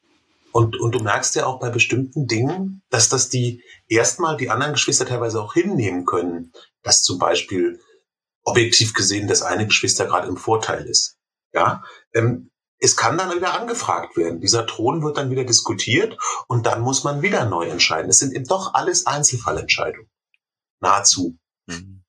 Und, und du merkst ja auch bei bestimmten Dingen, dass das die erstmal die anderen Geschwister teilweise auch hinnehmen können, dass zum Beispiel objektiv gesehen das eine Geschwister gerade im Vorteil ist. Ja, ähm, es kann dann wieder angefragt werden. Dieser Thron wird dann wieder diskutiert und dann muss man wieder neu entscheiden. Es sind eben doch alles Einzelfallentscheidungen. Nahezu. Mhm.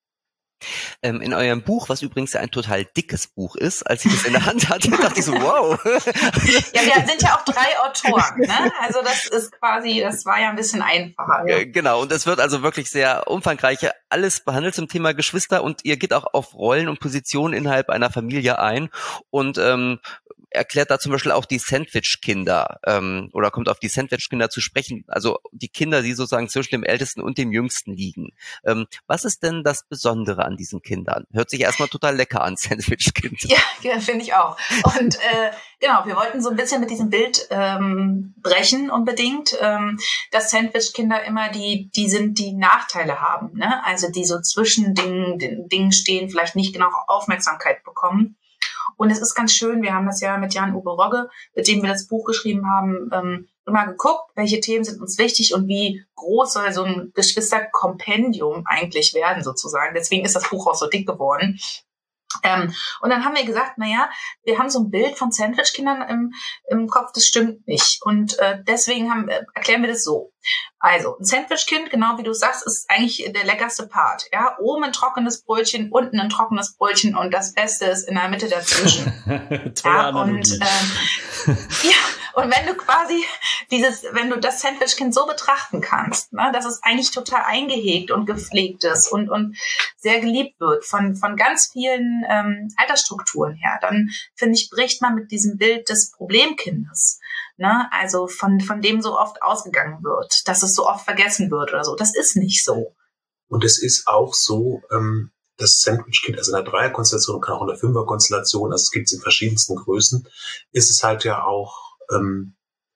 Ähm, in eurem Buch, was übrigens ja ein total dickes Buch ist, als ich das in der Hand hatte, dachte ich so, wow. Ja, wir sind ja auch drei Autoren, ne? Also das ist quasi, das war ja ein bisschen einfacher. Ja. Genau, und es wird also wirklich sehr umfangreich alles behandelt zum Thema Geschwister und ihr geht auch auf Rollen und Positionen innerhalb einer Familie ein und ähm, erklärt da zum Beispiel auch die Sandwich-Kinder ähm, oder kommt auf die Sandwich-Kinder zu sprechen, also die Kinder, die sozusagen zwischen dem Ältesten und dem Jüngsten liegen. Ähm, was ist denn das Besondere an diesen Kindern? Hört sich erstmal total lecker an, Sandwich-Kind. Ja, ja, finde ich auch. Und äh, genau, wir wollten so ein bisschen mit diesem Bild ähm, brechen unbedingt, ähm, dass Sandwich-Kinder immer die, die sind, die Nachteile haben, ne? Also die so zwischen den, den Dingen stehen, vielleicht nicht genau Aufmerksamkeit bekommen. Und es ist ganz schön, wir haben das ja mit Jan-Uwe Rogge, mit dem wir das Buch geschrieben haben, ähm, immer geguckt, welche Themen sind uns wichtig und wie groß soll so ein Geschwisterkompendium eigentlich werden sozusagen. Deswegen ist das Buch auch so dick geworden. Ähm, und dann haben wir gesagt, naja, wir haben so ein Bild von Sandwich-Kindern im, im Kopf, das stimmt nicht. Und äh, deswegen haben, äh, erklären wir das so. Also, ein Sandwich-Kind, genau wie du sagst, ist eigentlich der leckerste Part. Ja, oben ein trockenes Brötchen, unten ein trockenes Brötchen und das Beste ist in der Mitte dazwischen. Ja, und ähm, ja, und wenn du quasi dieses, wenn du das Sandwich-Kind so betrachten kannst, ne, dass es eigentlich total eingehegt und gepflegt ist und und sehr geliebt wird von von ganz vielen ähm, Altersstrukturen her, dann finde ich, bricht man mit diesem Bild des Problemkindes, ne, also von von dem so oft ausgegangen wird, dass es so oft vergessen wird oder so. Das ist nicht so. Und es ist auch so, ähm, das Sandwich-Kind, also in der Dreierkonstellation, kann auch in der Fünferkonstellation, also es gibt es in verschiedensten Größen, ist es halt ja auch ähm,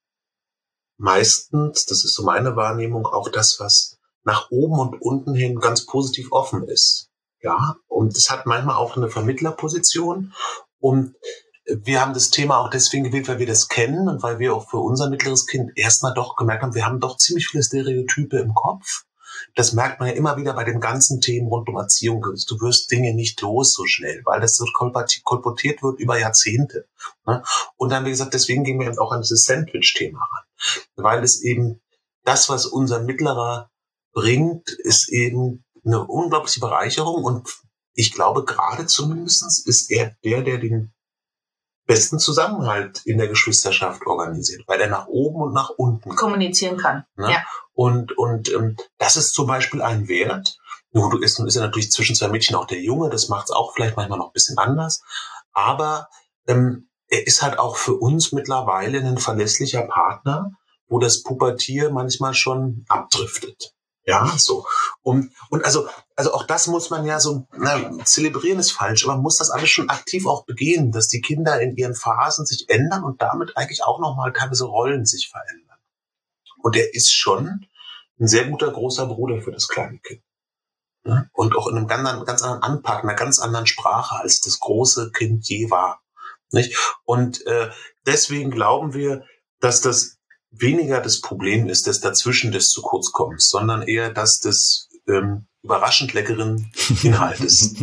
meistens, das ist so meine Wahrnehmung, auch das, was nach oben und unten hin ganz positiv offen ist. Ja, und es hat manchmal auch eine Vermittlerposition. Und wir haben das Thema auch deswegen gewählt, weil wir das kennen und weil wir auch für unser mittleres Kind erstmal doch gemerkt haben, wir haben doch ziemlich viele Stereotype im Kopf. Das merkt man ja immer wieder bei den ganzen Themen rund um Erziehung. Du wirst Dinge nicht los so schnell, weil das so kolportiert wird über Jahrzehnte. Und dann, wie gesagt, deswegen gehen wir eben auch an dieses Sandwich-Thema ran. Weil es eben das, was unser Mittlerer bringt, ist eben eine unglaubliche Bereicherung. Und ich glaube, gerade zumindest ist er der, der den besten Zusammenhalt in der Geschwisterschaft organisiert, weil er nach oben und nach unten kommunizieren kann. Ne? Ja. Und, und ähm, das ist zum Beispiel ein Wert. Nun, du ist, nun ist er natürlich zwischen zwei Mädchen auch der Junge, das macht es auch vielleicht manchmal noch ein bisschen anders. Aber ähm, er ist halt auch für uns mittlerweile ein verlässlicher Partner, wo das Pubertier manchmal schon abdriftet. Ja, so. Und, und also, also auch das muss man ja so, na, zelebrieren ist falsch, aber man muss das alles schon aktiv auch begehen, dass die Kinder in ihren Phasen sich ändern und damit eigentlich auch nochmal teilweise Rollen sich verändern. Und er ist schon ein sehr guter großer Bruder für das kleine Kind. Ja? Und auch in einem ganz anderen, ganz anderen Anpacken, einer ganz anderen Sprache, als das große Kind je war. Nicht? Und äh, deswegen glauben wir, dass das weniger das Problem ist, des dazwischen des zu kurz kommens, sondern eher das des ähm, überraschend leckeren Inhaltes.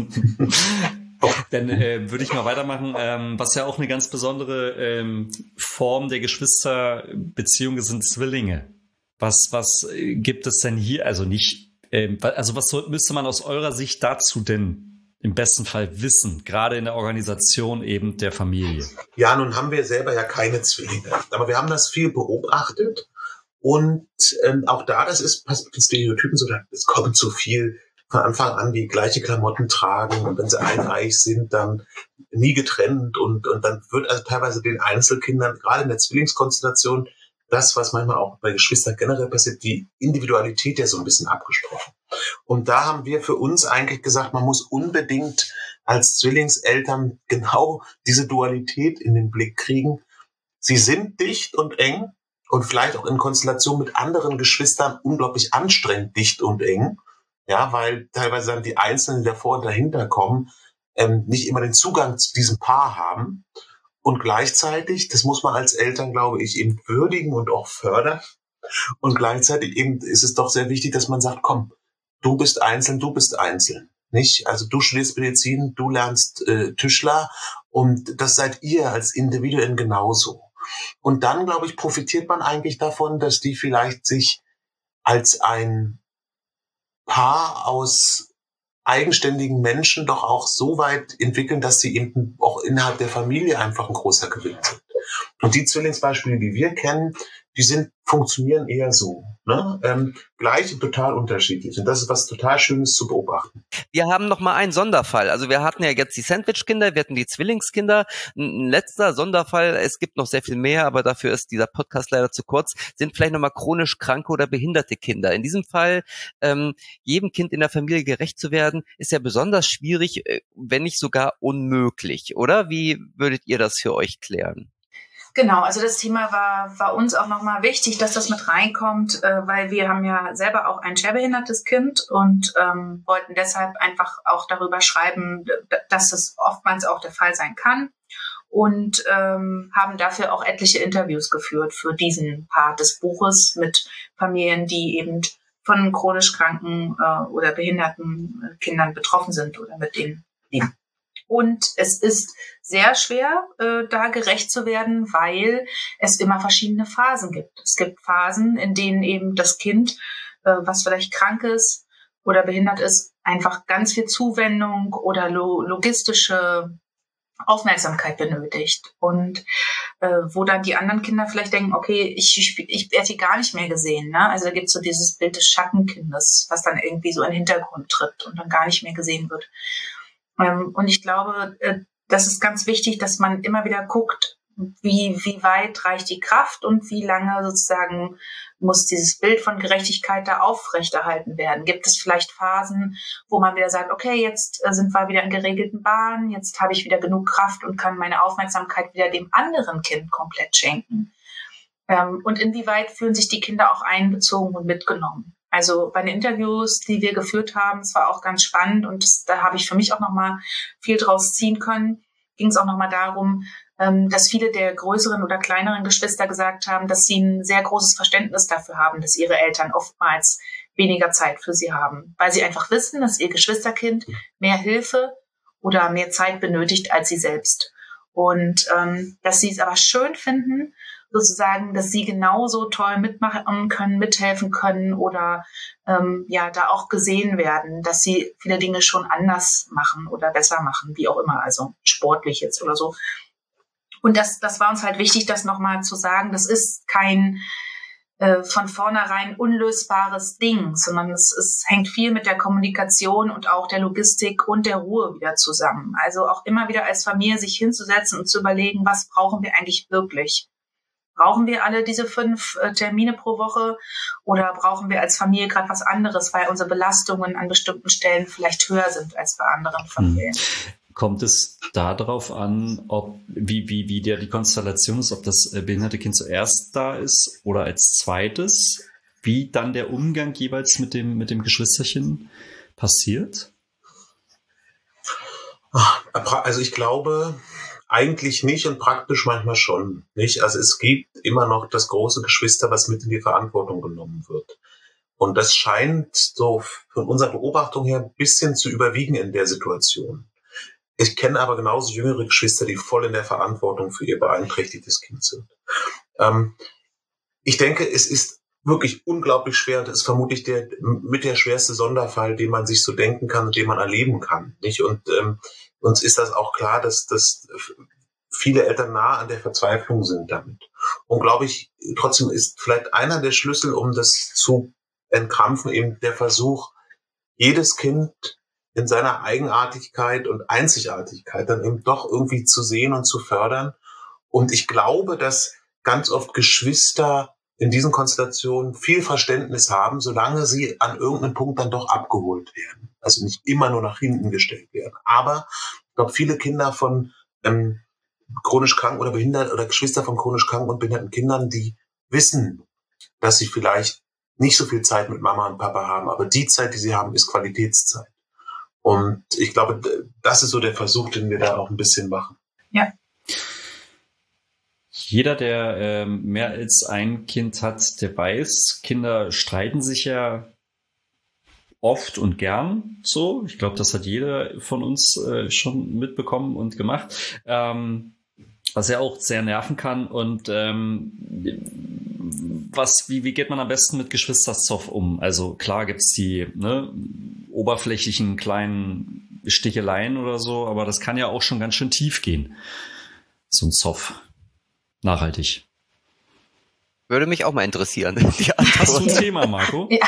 Oh. Dann äh, würde ich mal weitermachen, ähm, was ja auch eine ganz besondere ähm, Form der Geschwisterbeziehung sind Zwillinge. Was was äh, gibt es denn hier, also nicht, ähm, also was soll, müsste man aus eurer Sicht dazu denn im besten Fall wissen, gerade in der Organisation eben der Familie? Ja, nun haben wir selber ja keine Zwillinge, aber wir haben das viel beobachtet und ähm, auch da, das ist passt mit den Stereotypen so, es kommt so viel von Anfang an die gleiche Klamotten tragen und wenn sie einreich sind, dann nie getrennt und, und dann wird also teilweise den Einzelkindern, gerade in der Zwillingskonstellation, das, was manchmal auch bei Geschwistern generell passiert, die Individualität ja so ein bisschen abgesprochen. Und da haben wir für uns eigentlich gesagt, man muss unbedingt als Zwillingseltern genau diese Dualität in den Blick kriegen. Sie sind dicht und eng und vielleicht auch in Konstellation mit anderen Geschwistern unglaublich anstrengend dicht und eng. Ja, weil teilweise dann die Einzelnen, die davor und dahinter kommen, ähm, nicht immer den Zugang zu diesem Paar haben. Und gleichzeitig, das muss man als Eltern, glaube ich, eben würdigen und auch fördern. Und gleichzeitig eben ist es doch sehr wichtig, dass man sagt, komm, du bist einzeln, du bist einzeln. Nicht? Also du studierst Medizin, du lernst äh, Tischler und das seid ihr als Individuen genauso. Und dann, glaube ich, profitiert man eigentlich davon, dass die vielleicht sich als ein Paar aus eigenständigen Menschen doch auch so weit entwickeln, dass sie eben auch innerhalb der Familie einfach ein großer Gewinn sind. Und die Zwillingsbeispiele, die wir kennen, die sind, funktionieren eher so, ne? Ähm, gleich und total unterschiedlich. Und das ist was total Schönes zu beobachten. Wir haben noch mal einen Sonderfall. Also wir hatten ja jetzt die Sandwich-Kinder, wir hatten die Zwillingskinder. Ein letzter Sonderfall, es gibt noch sehr viel mehr, aber dafür ist dieser Podcast leider zu kurz, sind vielleicht noch mal chronisch kranke oder behinderte Kinder. In diesem Fall, ähm, jedem Kind in der Familie gerecht zu werden, ist ja besonders schwierig, wenn nicht sogar unmöglich, oder? Wie würdet ihr das für euch klären? Genau, also das Thema war, war uns auch nochmal wichtig, dass das mit reinkommt, äh, weil wir haben ja selber auch ein schwerbehindertes Kind und ähm, wollten deshalb einfach auch darüber schreiben, dass es oftmals auch der Fall sein kann und ähm, haben dafür auch etliche Interviews geführt für diesen Part des Buches mit Familien, die eben von chronisch kranken äh, oder behinderten Kindern betroffen sind oder mit denen leben. Und es ist sehr schwer, äh, da gerecht zu werden, weil es immer verschiedene Phasen gibt. Es gibt Phasen, in denen eben das Kind, äh, was vielleicht krank ist oder behindert ist, einfach ganz viel Zuwendung oder lo- logistische Aufmerksamkeit benötigt. Und äh, wo dann die anderen Kinder vielleicht denken, okay, ich, ich, ich werde hier gar nicht mehr gesehen. Ne? Also da gibt es so dieses Bild des Schattenkindes, was dann irgendwie so in den Hintergrund tritt und dann gar nicht mehr gesehen wird. Und ich glaube, das ist ganz wichtig, dass man immer wieder guckt, wie, wie weit reicht die Kraft und wie lange sozusagen muss dieses Bild von Gerechtigkeit da aufrechterhalten werden. Gibt es vielleicht Phasen, wo man wieder sagt, okay, jetzt sind wir wieder in geregelten Bahnen, jetzt habe ich wieder genug Kraft und kann meine Aufmerksamkeit wieder dem anderen Kind komplett schenken. Und inwieweit fühlen sich die Kinder auch einbezogen und mitgenommen? Also bei den Interviews, die wir geführt haben, es war auch ganz spannend und das, da habe ich für mich auch nochmal viel draus ziehen können, ging es auch nochmal darum, ähm, dass viele der größeren oder kleineren Geschwister gesagt haben, dass sie ein sehr großes Verständnis dafür haben, dass ihre Eltern oftmals weniger Zeit für sie haben, weil sie einfach wissen, dass ihr Geschwisterkind mehr Hilfe oder mehr Zeit benötigt als sie selbst. Und ähm, dass sie es aber schön finden, sozusagen, dass sie genauso toll mitmachen können, mithelfen können oder ähm, ja da auch gesehen werden, dass sie viele Dinge schon anders machen oder besser machen, wie auch immer, also sportlich jetzt oder so. Und das, das war uns halt wichtig, das nochmal zu sagen, das ist kein äh, von vornherein unlösbares Ding, sondern es, es hängt viel mit der Kommunikation und auch der Logistik und der Ruhe wieder zusammen. Also auch immer wieder als Familie sich hinzusetzen und zu überlegen, was brauchen wir eigentlich wirklich? Brauchen wir alle diese fünf äh, Termine pro Woche oder brauchen wir als Familie gerade was anderes, weil unsere Belastungen an bestimmten Stellen vielleicht höher sind als bei anderen Familien? Kommt es darauf an, ob wie wie wie der die Konstellation ist, ob das behinderte Kind zuerst da ist oder als zweites, wie dann der Umgang jeweils mit dem mit dem Geschwisterchen passiert? Also ich glaube eigentlich nicht und praktisch manchmal schon nicht. Also es gibt immer noch das große Geschwister, was mit in die Verantwortung genommen wird. Und das scheint so von unserer Beobachtung her ein bisschen zu überwiegen in der Situation. Ich kenne aber genauso jüngere Geschwister, die voll in der Verantwortung für ihr beeinträchtigtes Kind sind. Ähm, ich denke, es ist wirklich unglaublich schwer. Das ist vermutlich der mit der schwerste Sonderfall, den man sich so denken kann und den man erleben kann. Nicht? Und ähm, uns ist das auch klar, dass, dass viele Eltern nah an der Verzweiflung sind damit. Und glaube ich, trotzdem ist vielleicht einer der Schlüssel, um das zu entkrampfen, eben der Versuch, jedes Kind in seiner Eigenartigkeit und Einzigartigkeit dann eben doch irgendwie zu sehen und zu fördern. Und ich glaube, dass ganz oft Geschwister in diesen Konstellationen viel Verständnis haben, solange sie an irgendeinem Punkt dann doch abgeholt werden. Also nicht immer nur nach hinten gestellt werden. Aber ich glaube, viele Kinder von ähm, chronisch krank oder behindert oder Geschwister von chronisch kranken und behinderten Kindern, die wissen, dass sie vielleicht nicht so viel Zeit mit Mama und Papa haben, aber die Zeit, die sie haben, ist Qualitätszeit. Und ich glaube, das ist so der Versuch, den wir da auch ein bisschen machen. Ja. Jeder, der ähm, mehr als ein Kind hat, der weiß, Kinder streiten sich ja oft und gern so. Ich glaube, das hat jeder von uns äh, schon mitbekommen und gemacht. Ähm, was ja auch sehr nerven kann. Und ähm, was, wie, wie geht man am besten mit Geschwisterzoff um? Also klar gibt's die ne, oberflächlichen kleinen Sticheleien oder so, aber das kann ja auch schon ganz schön tief gehen. So ein Zoff. Nachhaltig. Würde mich auch mal interessieren. Die Hast du ein Thema, Marco? Ja.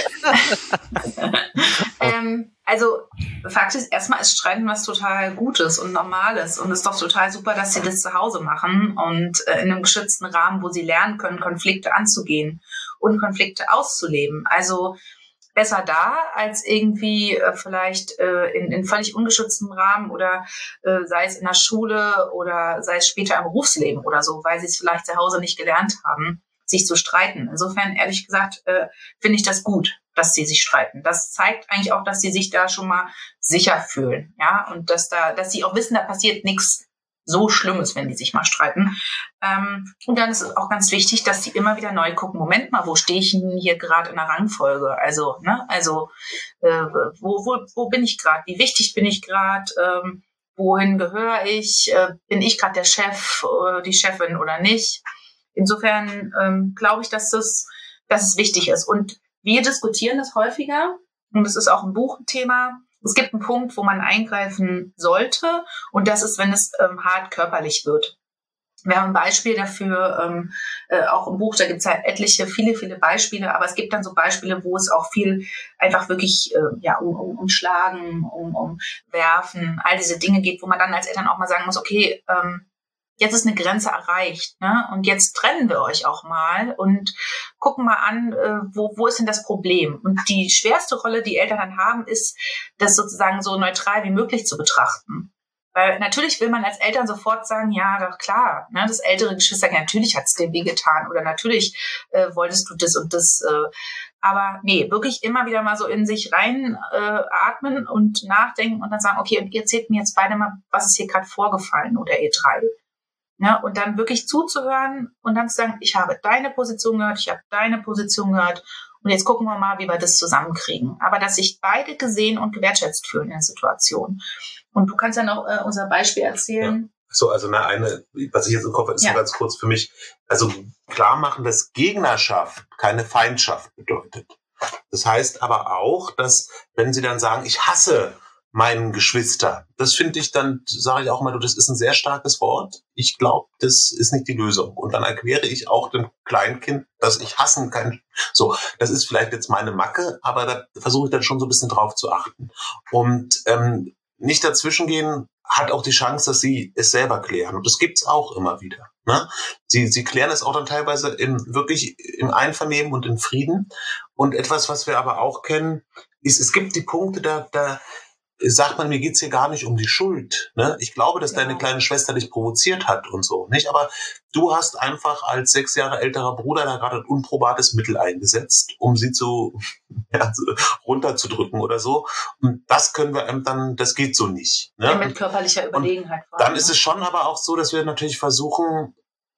ähm, also Fakt ist, erstmal ist Streiten was total Gutes und Normales und es ist doch total super, dass sie das zu Hause machen und äh, in einem geschützten Rahmen, wo sie lernen können, Konflikte anzugehen und Konflikte auszuleben. Also besser da, als irgendwie äh, vielleicht äh, in, in völlig ungeschütztem Rahmen oder äh, sei es in der Schule oder sei es später im Berufsleben oder so, weil sie es vielleicht zu Hause nicht gelernt haben, sich zu streiten. Insofern, ehrlich gesagt, äh, finde ich das gut, dass sie sich streiten. Das zeigt eigentlich auch, dass sie sich da schon mal sicher fühlen, ja, und dass da, dass sie auch wissen, da passiert nichts so Schlimmes, wenn die sich mal streiten. Ähm, und dann ist es auch ganz wichtig, dass sie immer wieder neu gucken, Moment mal, wo stehe ich denn hier gerade in der Rangfolge? Also, ne, also äh, wo, wo, wo bin ich gerade? Wie wichtig bin ich gerade? Ähm, wohin gehöre ich? Äh, bin ich gerade der Chef, äh, die Chefin oder nicht? Insofern ähm, glaube ich, dass das, dass es wichtig ist. Und wir diskutieren das häufiger. Und das ist auch ein Buchthema. Es gibt einen Punkt, wo man eingreifen sollte. Und das ist, wenn es ähm, hart körperlich wird. Wir haben ein Beispiel dafür, ähm, äh, auch im Buch, da gibt es halt etliche, viele, viele Beispiele. Aber es gibt dann so Beispiele, wo es auch viel einfach wirklich äh, ja, um, um, um Schlagen, um, um Werfen, all diese Dinge geht, wo man dann als Eltern auch mal sagen muss, okay, ähm, jetzt ist eine Grenze erreicht, ne? Und jetzt trennen wir euch auch mal und gucken mal an, äh, wo, wo ist denn das Problem? Und die schwerste Rolle, die Eltern dann haben, ist, das sozusagen so neutral wie möglich zu betrachten. Weil natürlich will man als Eltern sofort sagen, ja, doch klar, ne, das ältere Geschwister, natürlich hat es dir wehgetan oder natürlich äh, wolltest du das und das. Äh, aber nee, wirklich immer wieder mal so in sich rein äh, atmen und nachdenken und dann sagen, okay, und ihr erzählt mir jetzt beide mal, was ist hier gerade vorgefallen oder ihr drei. Ja, und dann wirklich zuzuhören und dann zu sagen, ich habe deine Position gehört, ich habe deine Position gehört und jetzt gucken wir mal, wie wir das zusammenkriegen. Aber dass sich beide gesehen und gewertschätzt fühlen in der Situation. Und du kannst ja noch äh, unser Beispiel erzählen. Ja. So, also eine, eine, was ich jetzt im Kopf habe, ist ja. nur ganz kurz für mich, also klar machen, dass Gegnerschaft keine Feindschaft bedeutet. Das heißt aber auch, dass wenn sie dann sagen, ich hasse meinen Geschwister. Das finde ich dann, sage ich auch mal, du, das ist ein sehr starkes Wort. Ich glaube, das ist nicht die Lösung. Und dann erkläre ich auch dem Kleinkind, dass ich hassen kann. So, das ist vielleicht jetzt meine Macke, aber da versuche ich dann schon so ein bisschen drauf zu achten. Und ähm, nicht dazwischen gehen hat auch die Chance, dass sie es selber klären. Und das gibt's auch immer wieder. Ne? Sie, sie klären es auch dann teilweise im, wirklich im Einvernehmen und im Frieden. Und etwas, was wir aber auch kennen, ist, es gibt die Punkte, da, da sagt man, mir geht's hier gar nicht um die Schuld. Ne? Ich glaube, dass ja. deine kleine Schwester dich provoziert hat und so, nicht? Aber du hast einfach als sechs Jahre älterer Bruder da gerade ein unprobates Mittel eingesetzt, um sie zu ja, runterzudrücken oder so. Und das können wir einem dann, das geht so nicht. Ne? Ja, mit körperlicher Überlegenheit. Und dann ist es schon aber auch so, dass wir natürlich versuchen,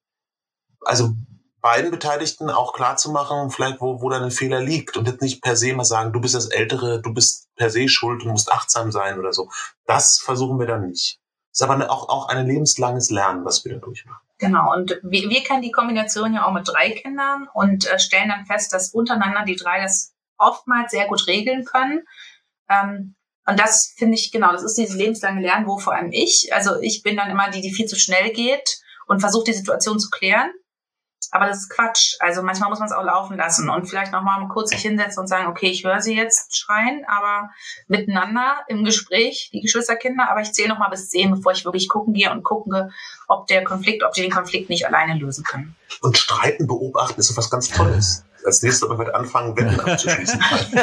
also beiden Beteiligten auch klar zu machen, vielleicht wo, wo da ein Fehler liegt und jetzt nicht per se mal sagen, du bist das Ältere, du bist per se schuld und musst achtsam sein oder so. Das versuchen wir dann nicht. Das ist aber eine, auch, auch ein lebenslanges Lernen, was wir da durchmachen. Genau, und wir, wir kennen die Kombination ja auch mit drei Kindern und äh, stellen dann fest, dass untereinander die drei das oftmals sehr gut regeln können. Ähm, und das finde ich, genau, das ist dieses lebenslange Lernen, wo vor allem ich, also ich bin dann immer die, die viel zu schnell geht und versucht, die Situation zu klären. Aber das ist Quatsch. Also manchmal muss man es auch laufen lassen und vielleicht nochmal kurz sich hinsetzen und sagen, okay, ich höre sie jetzt schreien, aber miteinander im Gespräch, die Geschwisterkinder, aber ich zähle nochmal bis zehn, bevor ich wirklich gucken gehe und gucke, ob der Konflikt, ob die den Konflikt nicht alleine lösen können. Und Streiten beobachten ist so was ganz Tolles. Als nächstes aber wird anfangen, Wetten abzuschließen.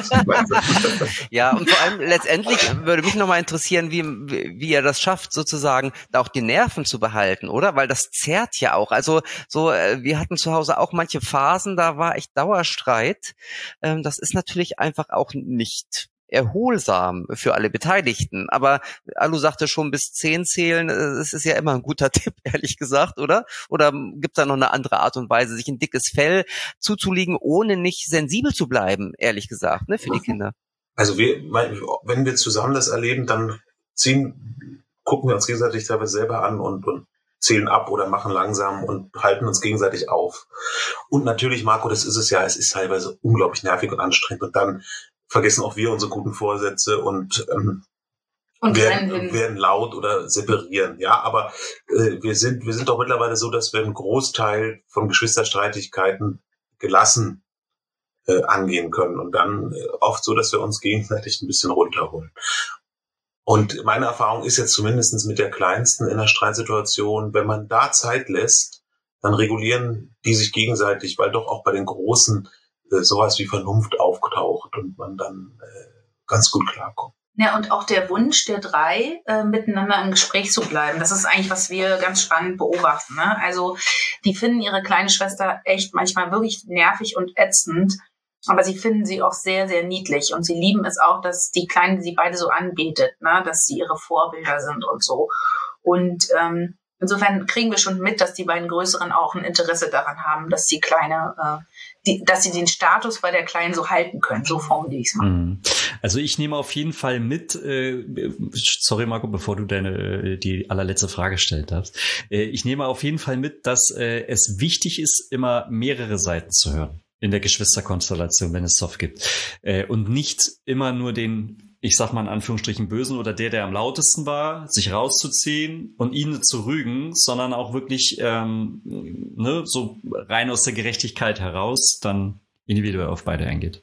Ja, und vor allem letztendlich würde mich nochmal interessieren, wie, wie ihr das schafft, sozusagen da auch die Nerven zu behalten, oder? Weil das zerrt ja auch. Also so, wir hatten zu Hause auch manche Phasen, da war echt Dauerstreit. Das ist natürlich einfach auch nicht erholsam für alle Beteiligten. Aber Alu sagte schon, bis zehn zählen, es ist ja immer ein guter Tipp, ehrlich gesagt, oder? Oder gibt es da noch eine andere Art und Weise, sich ein dickes Fell zuzulegen, ohne nicht sensibel zu bleiben, ehrlich gesagt, ne, für die Kinder? Also wir, wenn wir zusammen das erleben, dann ziehen, gucken wir uns gegenseitig teilweise selber an und, und zählen ab oder machen langsam und halten uns gegenseitig auf. Und natürlich, Marco, das ist es ja, es ist teilweise unglaublich nervig und anstrengend und dann vergessen auch wir unsere guten Vorsätze und, ähm, und werden, werden laut oder separieren. Ja, aber äh, wir sind wir sind doch mittlerweile so, dass wir einen Großteil von Geschwisterstreitigkeiten gelassen äh, angehen können und dann äh, oft so, dass wir uns gegenseitig ein bisschen runterholen. Und meine Erfahrung ist jetzt zumindest mit der Kleinsten in der Streitsituation, wenn man da Zeit lässt, dann regulieren die sich gegenseitig, weil doch auch bei den Großen sowas wie Vernunft auftaucht und man dann äh, ganz gut klarkommt. Ja, und auch der Wunsch der drei, äh, miteinander im Gespräch zu bleiben. Das ist eigentlich, was wir ganz spannend beobachten. Ne? Also die finden ihre kleine Schwester echt manchmal wirklich nervig und ätzend, aber sie finden sie auch sehr, sehr niedlich. Und sie lieben es auch, dass die Kleine sie beide so anbetet, ne? Dass sie ihre Vorbilder sind und so. Und ähm, insofern kriegen wir schon mit, dass die beiden Größeren auch ein Interesse daran haben, dass die Kleine... Äh, Die, dass sie den Status bei der Kleinen so halten können. So formuliere ich es mal. Also ich nehme auf jeden Fall mit, äh, sorry Marco, bevor du deine die allerletzte Frage gestellt hast, äh, ich nehme auf jeden Fall mit, dass äh, es wichtig ist, immer mehrere Seiten zu hören in der Geschwisterkonstellation, wenn es Soft gibt. Äh, und nicht immer nur den, ich sag mal in Anführungsstrichen, Bösen oder der, der am lautesten war, sich rauszuziehen und ihn zu rügen, sondern auch wirklich ähm, ne, so rein aus der Gerechtigkeit heraus dann individuell auf beide eingeht.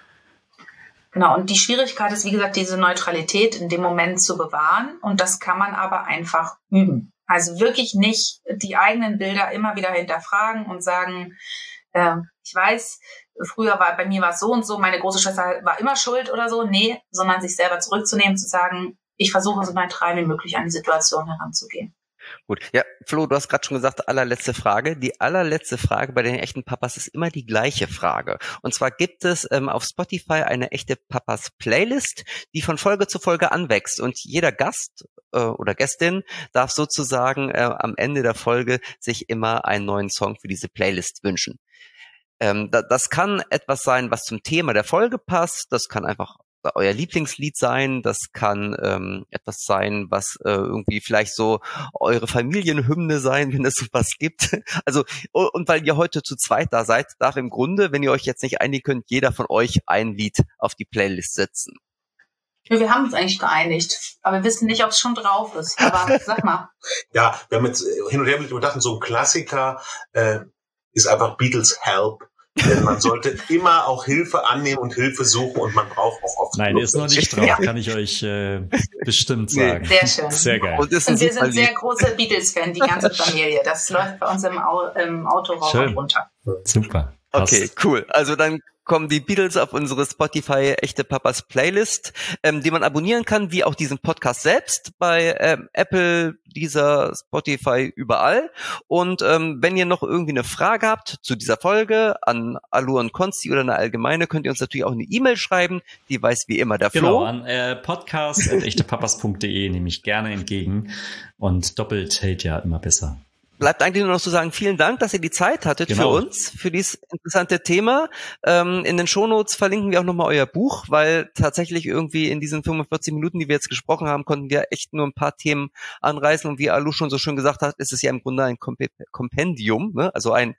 Genau, und die Schwierigkeit ist, wie gesagt, diese Neutralität in dem Moment zu bewahren und das kann man aber einfach üben. Also wirklich nicht die eigenen Bilder immer wieder hinterfragen und sagen, äh, ich weiß, früher war, bei mir war es so und so, meine große Schwester war immer schuld oder so. Nee, sondern sich selber zurückzunehmen, zu sagen, ich versuche so neutral wie möglich an die Situation heranzugehen. Gut, ja, Flo, du hast gerade schon gesagt, allerletzte Frage. Die allerletzte Frage bei den echten Papas ist immer die gleiche Frage. Und zwar gibt es ähm, auf Spotify eine echte Papas Playlist, die von Folge zu Folge anwächst. Und jeder Gast äh, oder Gästin darf sozusagen äh, am Ende der Folge sich immer einen neuen Song für diese Playlist wünschen. Ähm, da, das kann etwas sein, was zum Thema der Folge passt. Das kann einfach euer Lieblingslied sein. Das kann ähm, etwas sein, was äh, irgendwie vielleicht so eure Familienhymne sein, wenn es sowas gibt. Also, und weil ihr heute zu zweit da seid, darf im Grunde, wenn ihr euch jetzt nicht einigen könnt, jeder von euch ein Lied auf die Playlist setzen. Ja, wir haben uns eigentlich geeinigt, aber wir wissen nicht, ob es schon drauf ist. Aber sag mal. Ja, wir haben jetzt hin und her überdacht, so ein Klassiker äh, ist einfach Beatles Help. Denn man sollte immer auch Hilfe annehmen und Hilfe suchen und man braucht auch oft. Nein, ist noch nicht drauf, ja. Kann ich euch äh, bestimmt sagen. Sehr schön. Sehr geil. Und, und wir sind sehr große Beatles-Fan, die ganze Familie. Das läuft bei uns im, Au- im Autoraum runter. Super. Okay, cool. Also dann kommen die Beatles auf unsere Spotify Echte Papas Playlist, ähm, die man abonnieren kann, wie auch diesen Podcast selbst bei ähm, Apple, dieser Spotify, überall. Und ähm, wenn ihr noch irgendwie eine Frage habt zu dieser Folge an Alu und Konsti oder eine allgemeine, könnt ihr uns natürlich auch eine E-Mail schreiben. Die weiß wie immer der Flo. Genau, an äh, podcast at echtepapas punkt de nehme ich gerne entgegen. Und doppelt hält ja immer besser. Bleibt eigentlich nur noch zu sagen, vielen Dank, dass ihr die Zeit hattet genau. für uns, für dieses interessante Thema. Ähm, in den Shownotes verlinken wir auch nochmal euer Buch, weil tatsächlich irgendwie in diesen fünfundvierzig Minuten, die wir jetzt gesprochen haben, konnten wir echt nur ein paar Themen anreißen. Und wie Alu schon so schön gesagt hat, ist es ja im Grunde ein Kompendium, ne? Also ein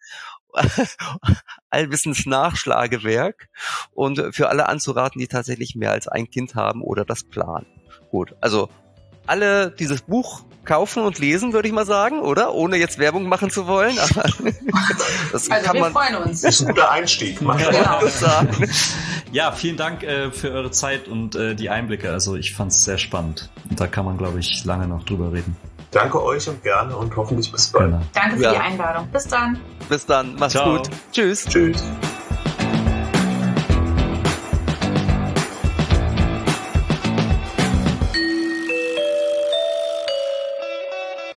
Allwissens-Nachschlagewerk und für alle anzuraten, die tatsächlich mehr als ein Kind haben oder das planen. Gut, also alle dieses Buch kaufen und lesen, würde ich mal sagen, oder? Ohne jetzt Werbung machen zu wollen. Aber das also kann wir man freuen uns. Das ist ein guter Einstieg. Ja, genau. sagen. Ja, vielen Dank äh, für eure Zeit und äh, die Einblicke. Also ich fand es sehr spannend. Und da kann man, glaube ich, lange noch drüber reden. Danke euch und gerne und hoffentlich bis bald. Genau. Danke für Ja. die Einladung. Bis dann. Bis dann, macht's Ciao. gut. Tschüss. Tschüss.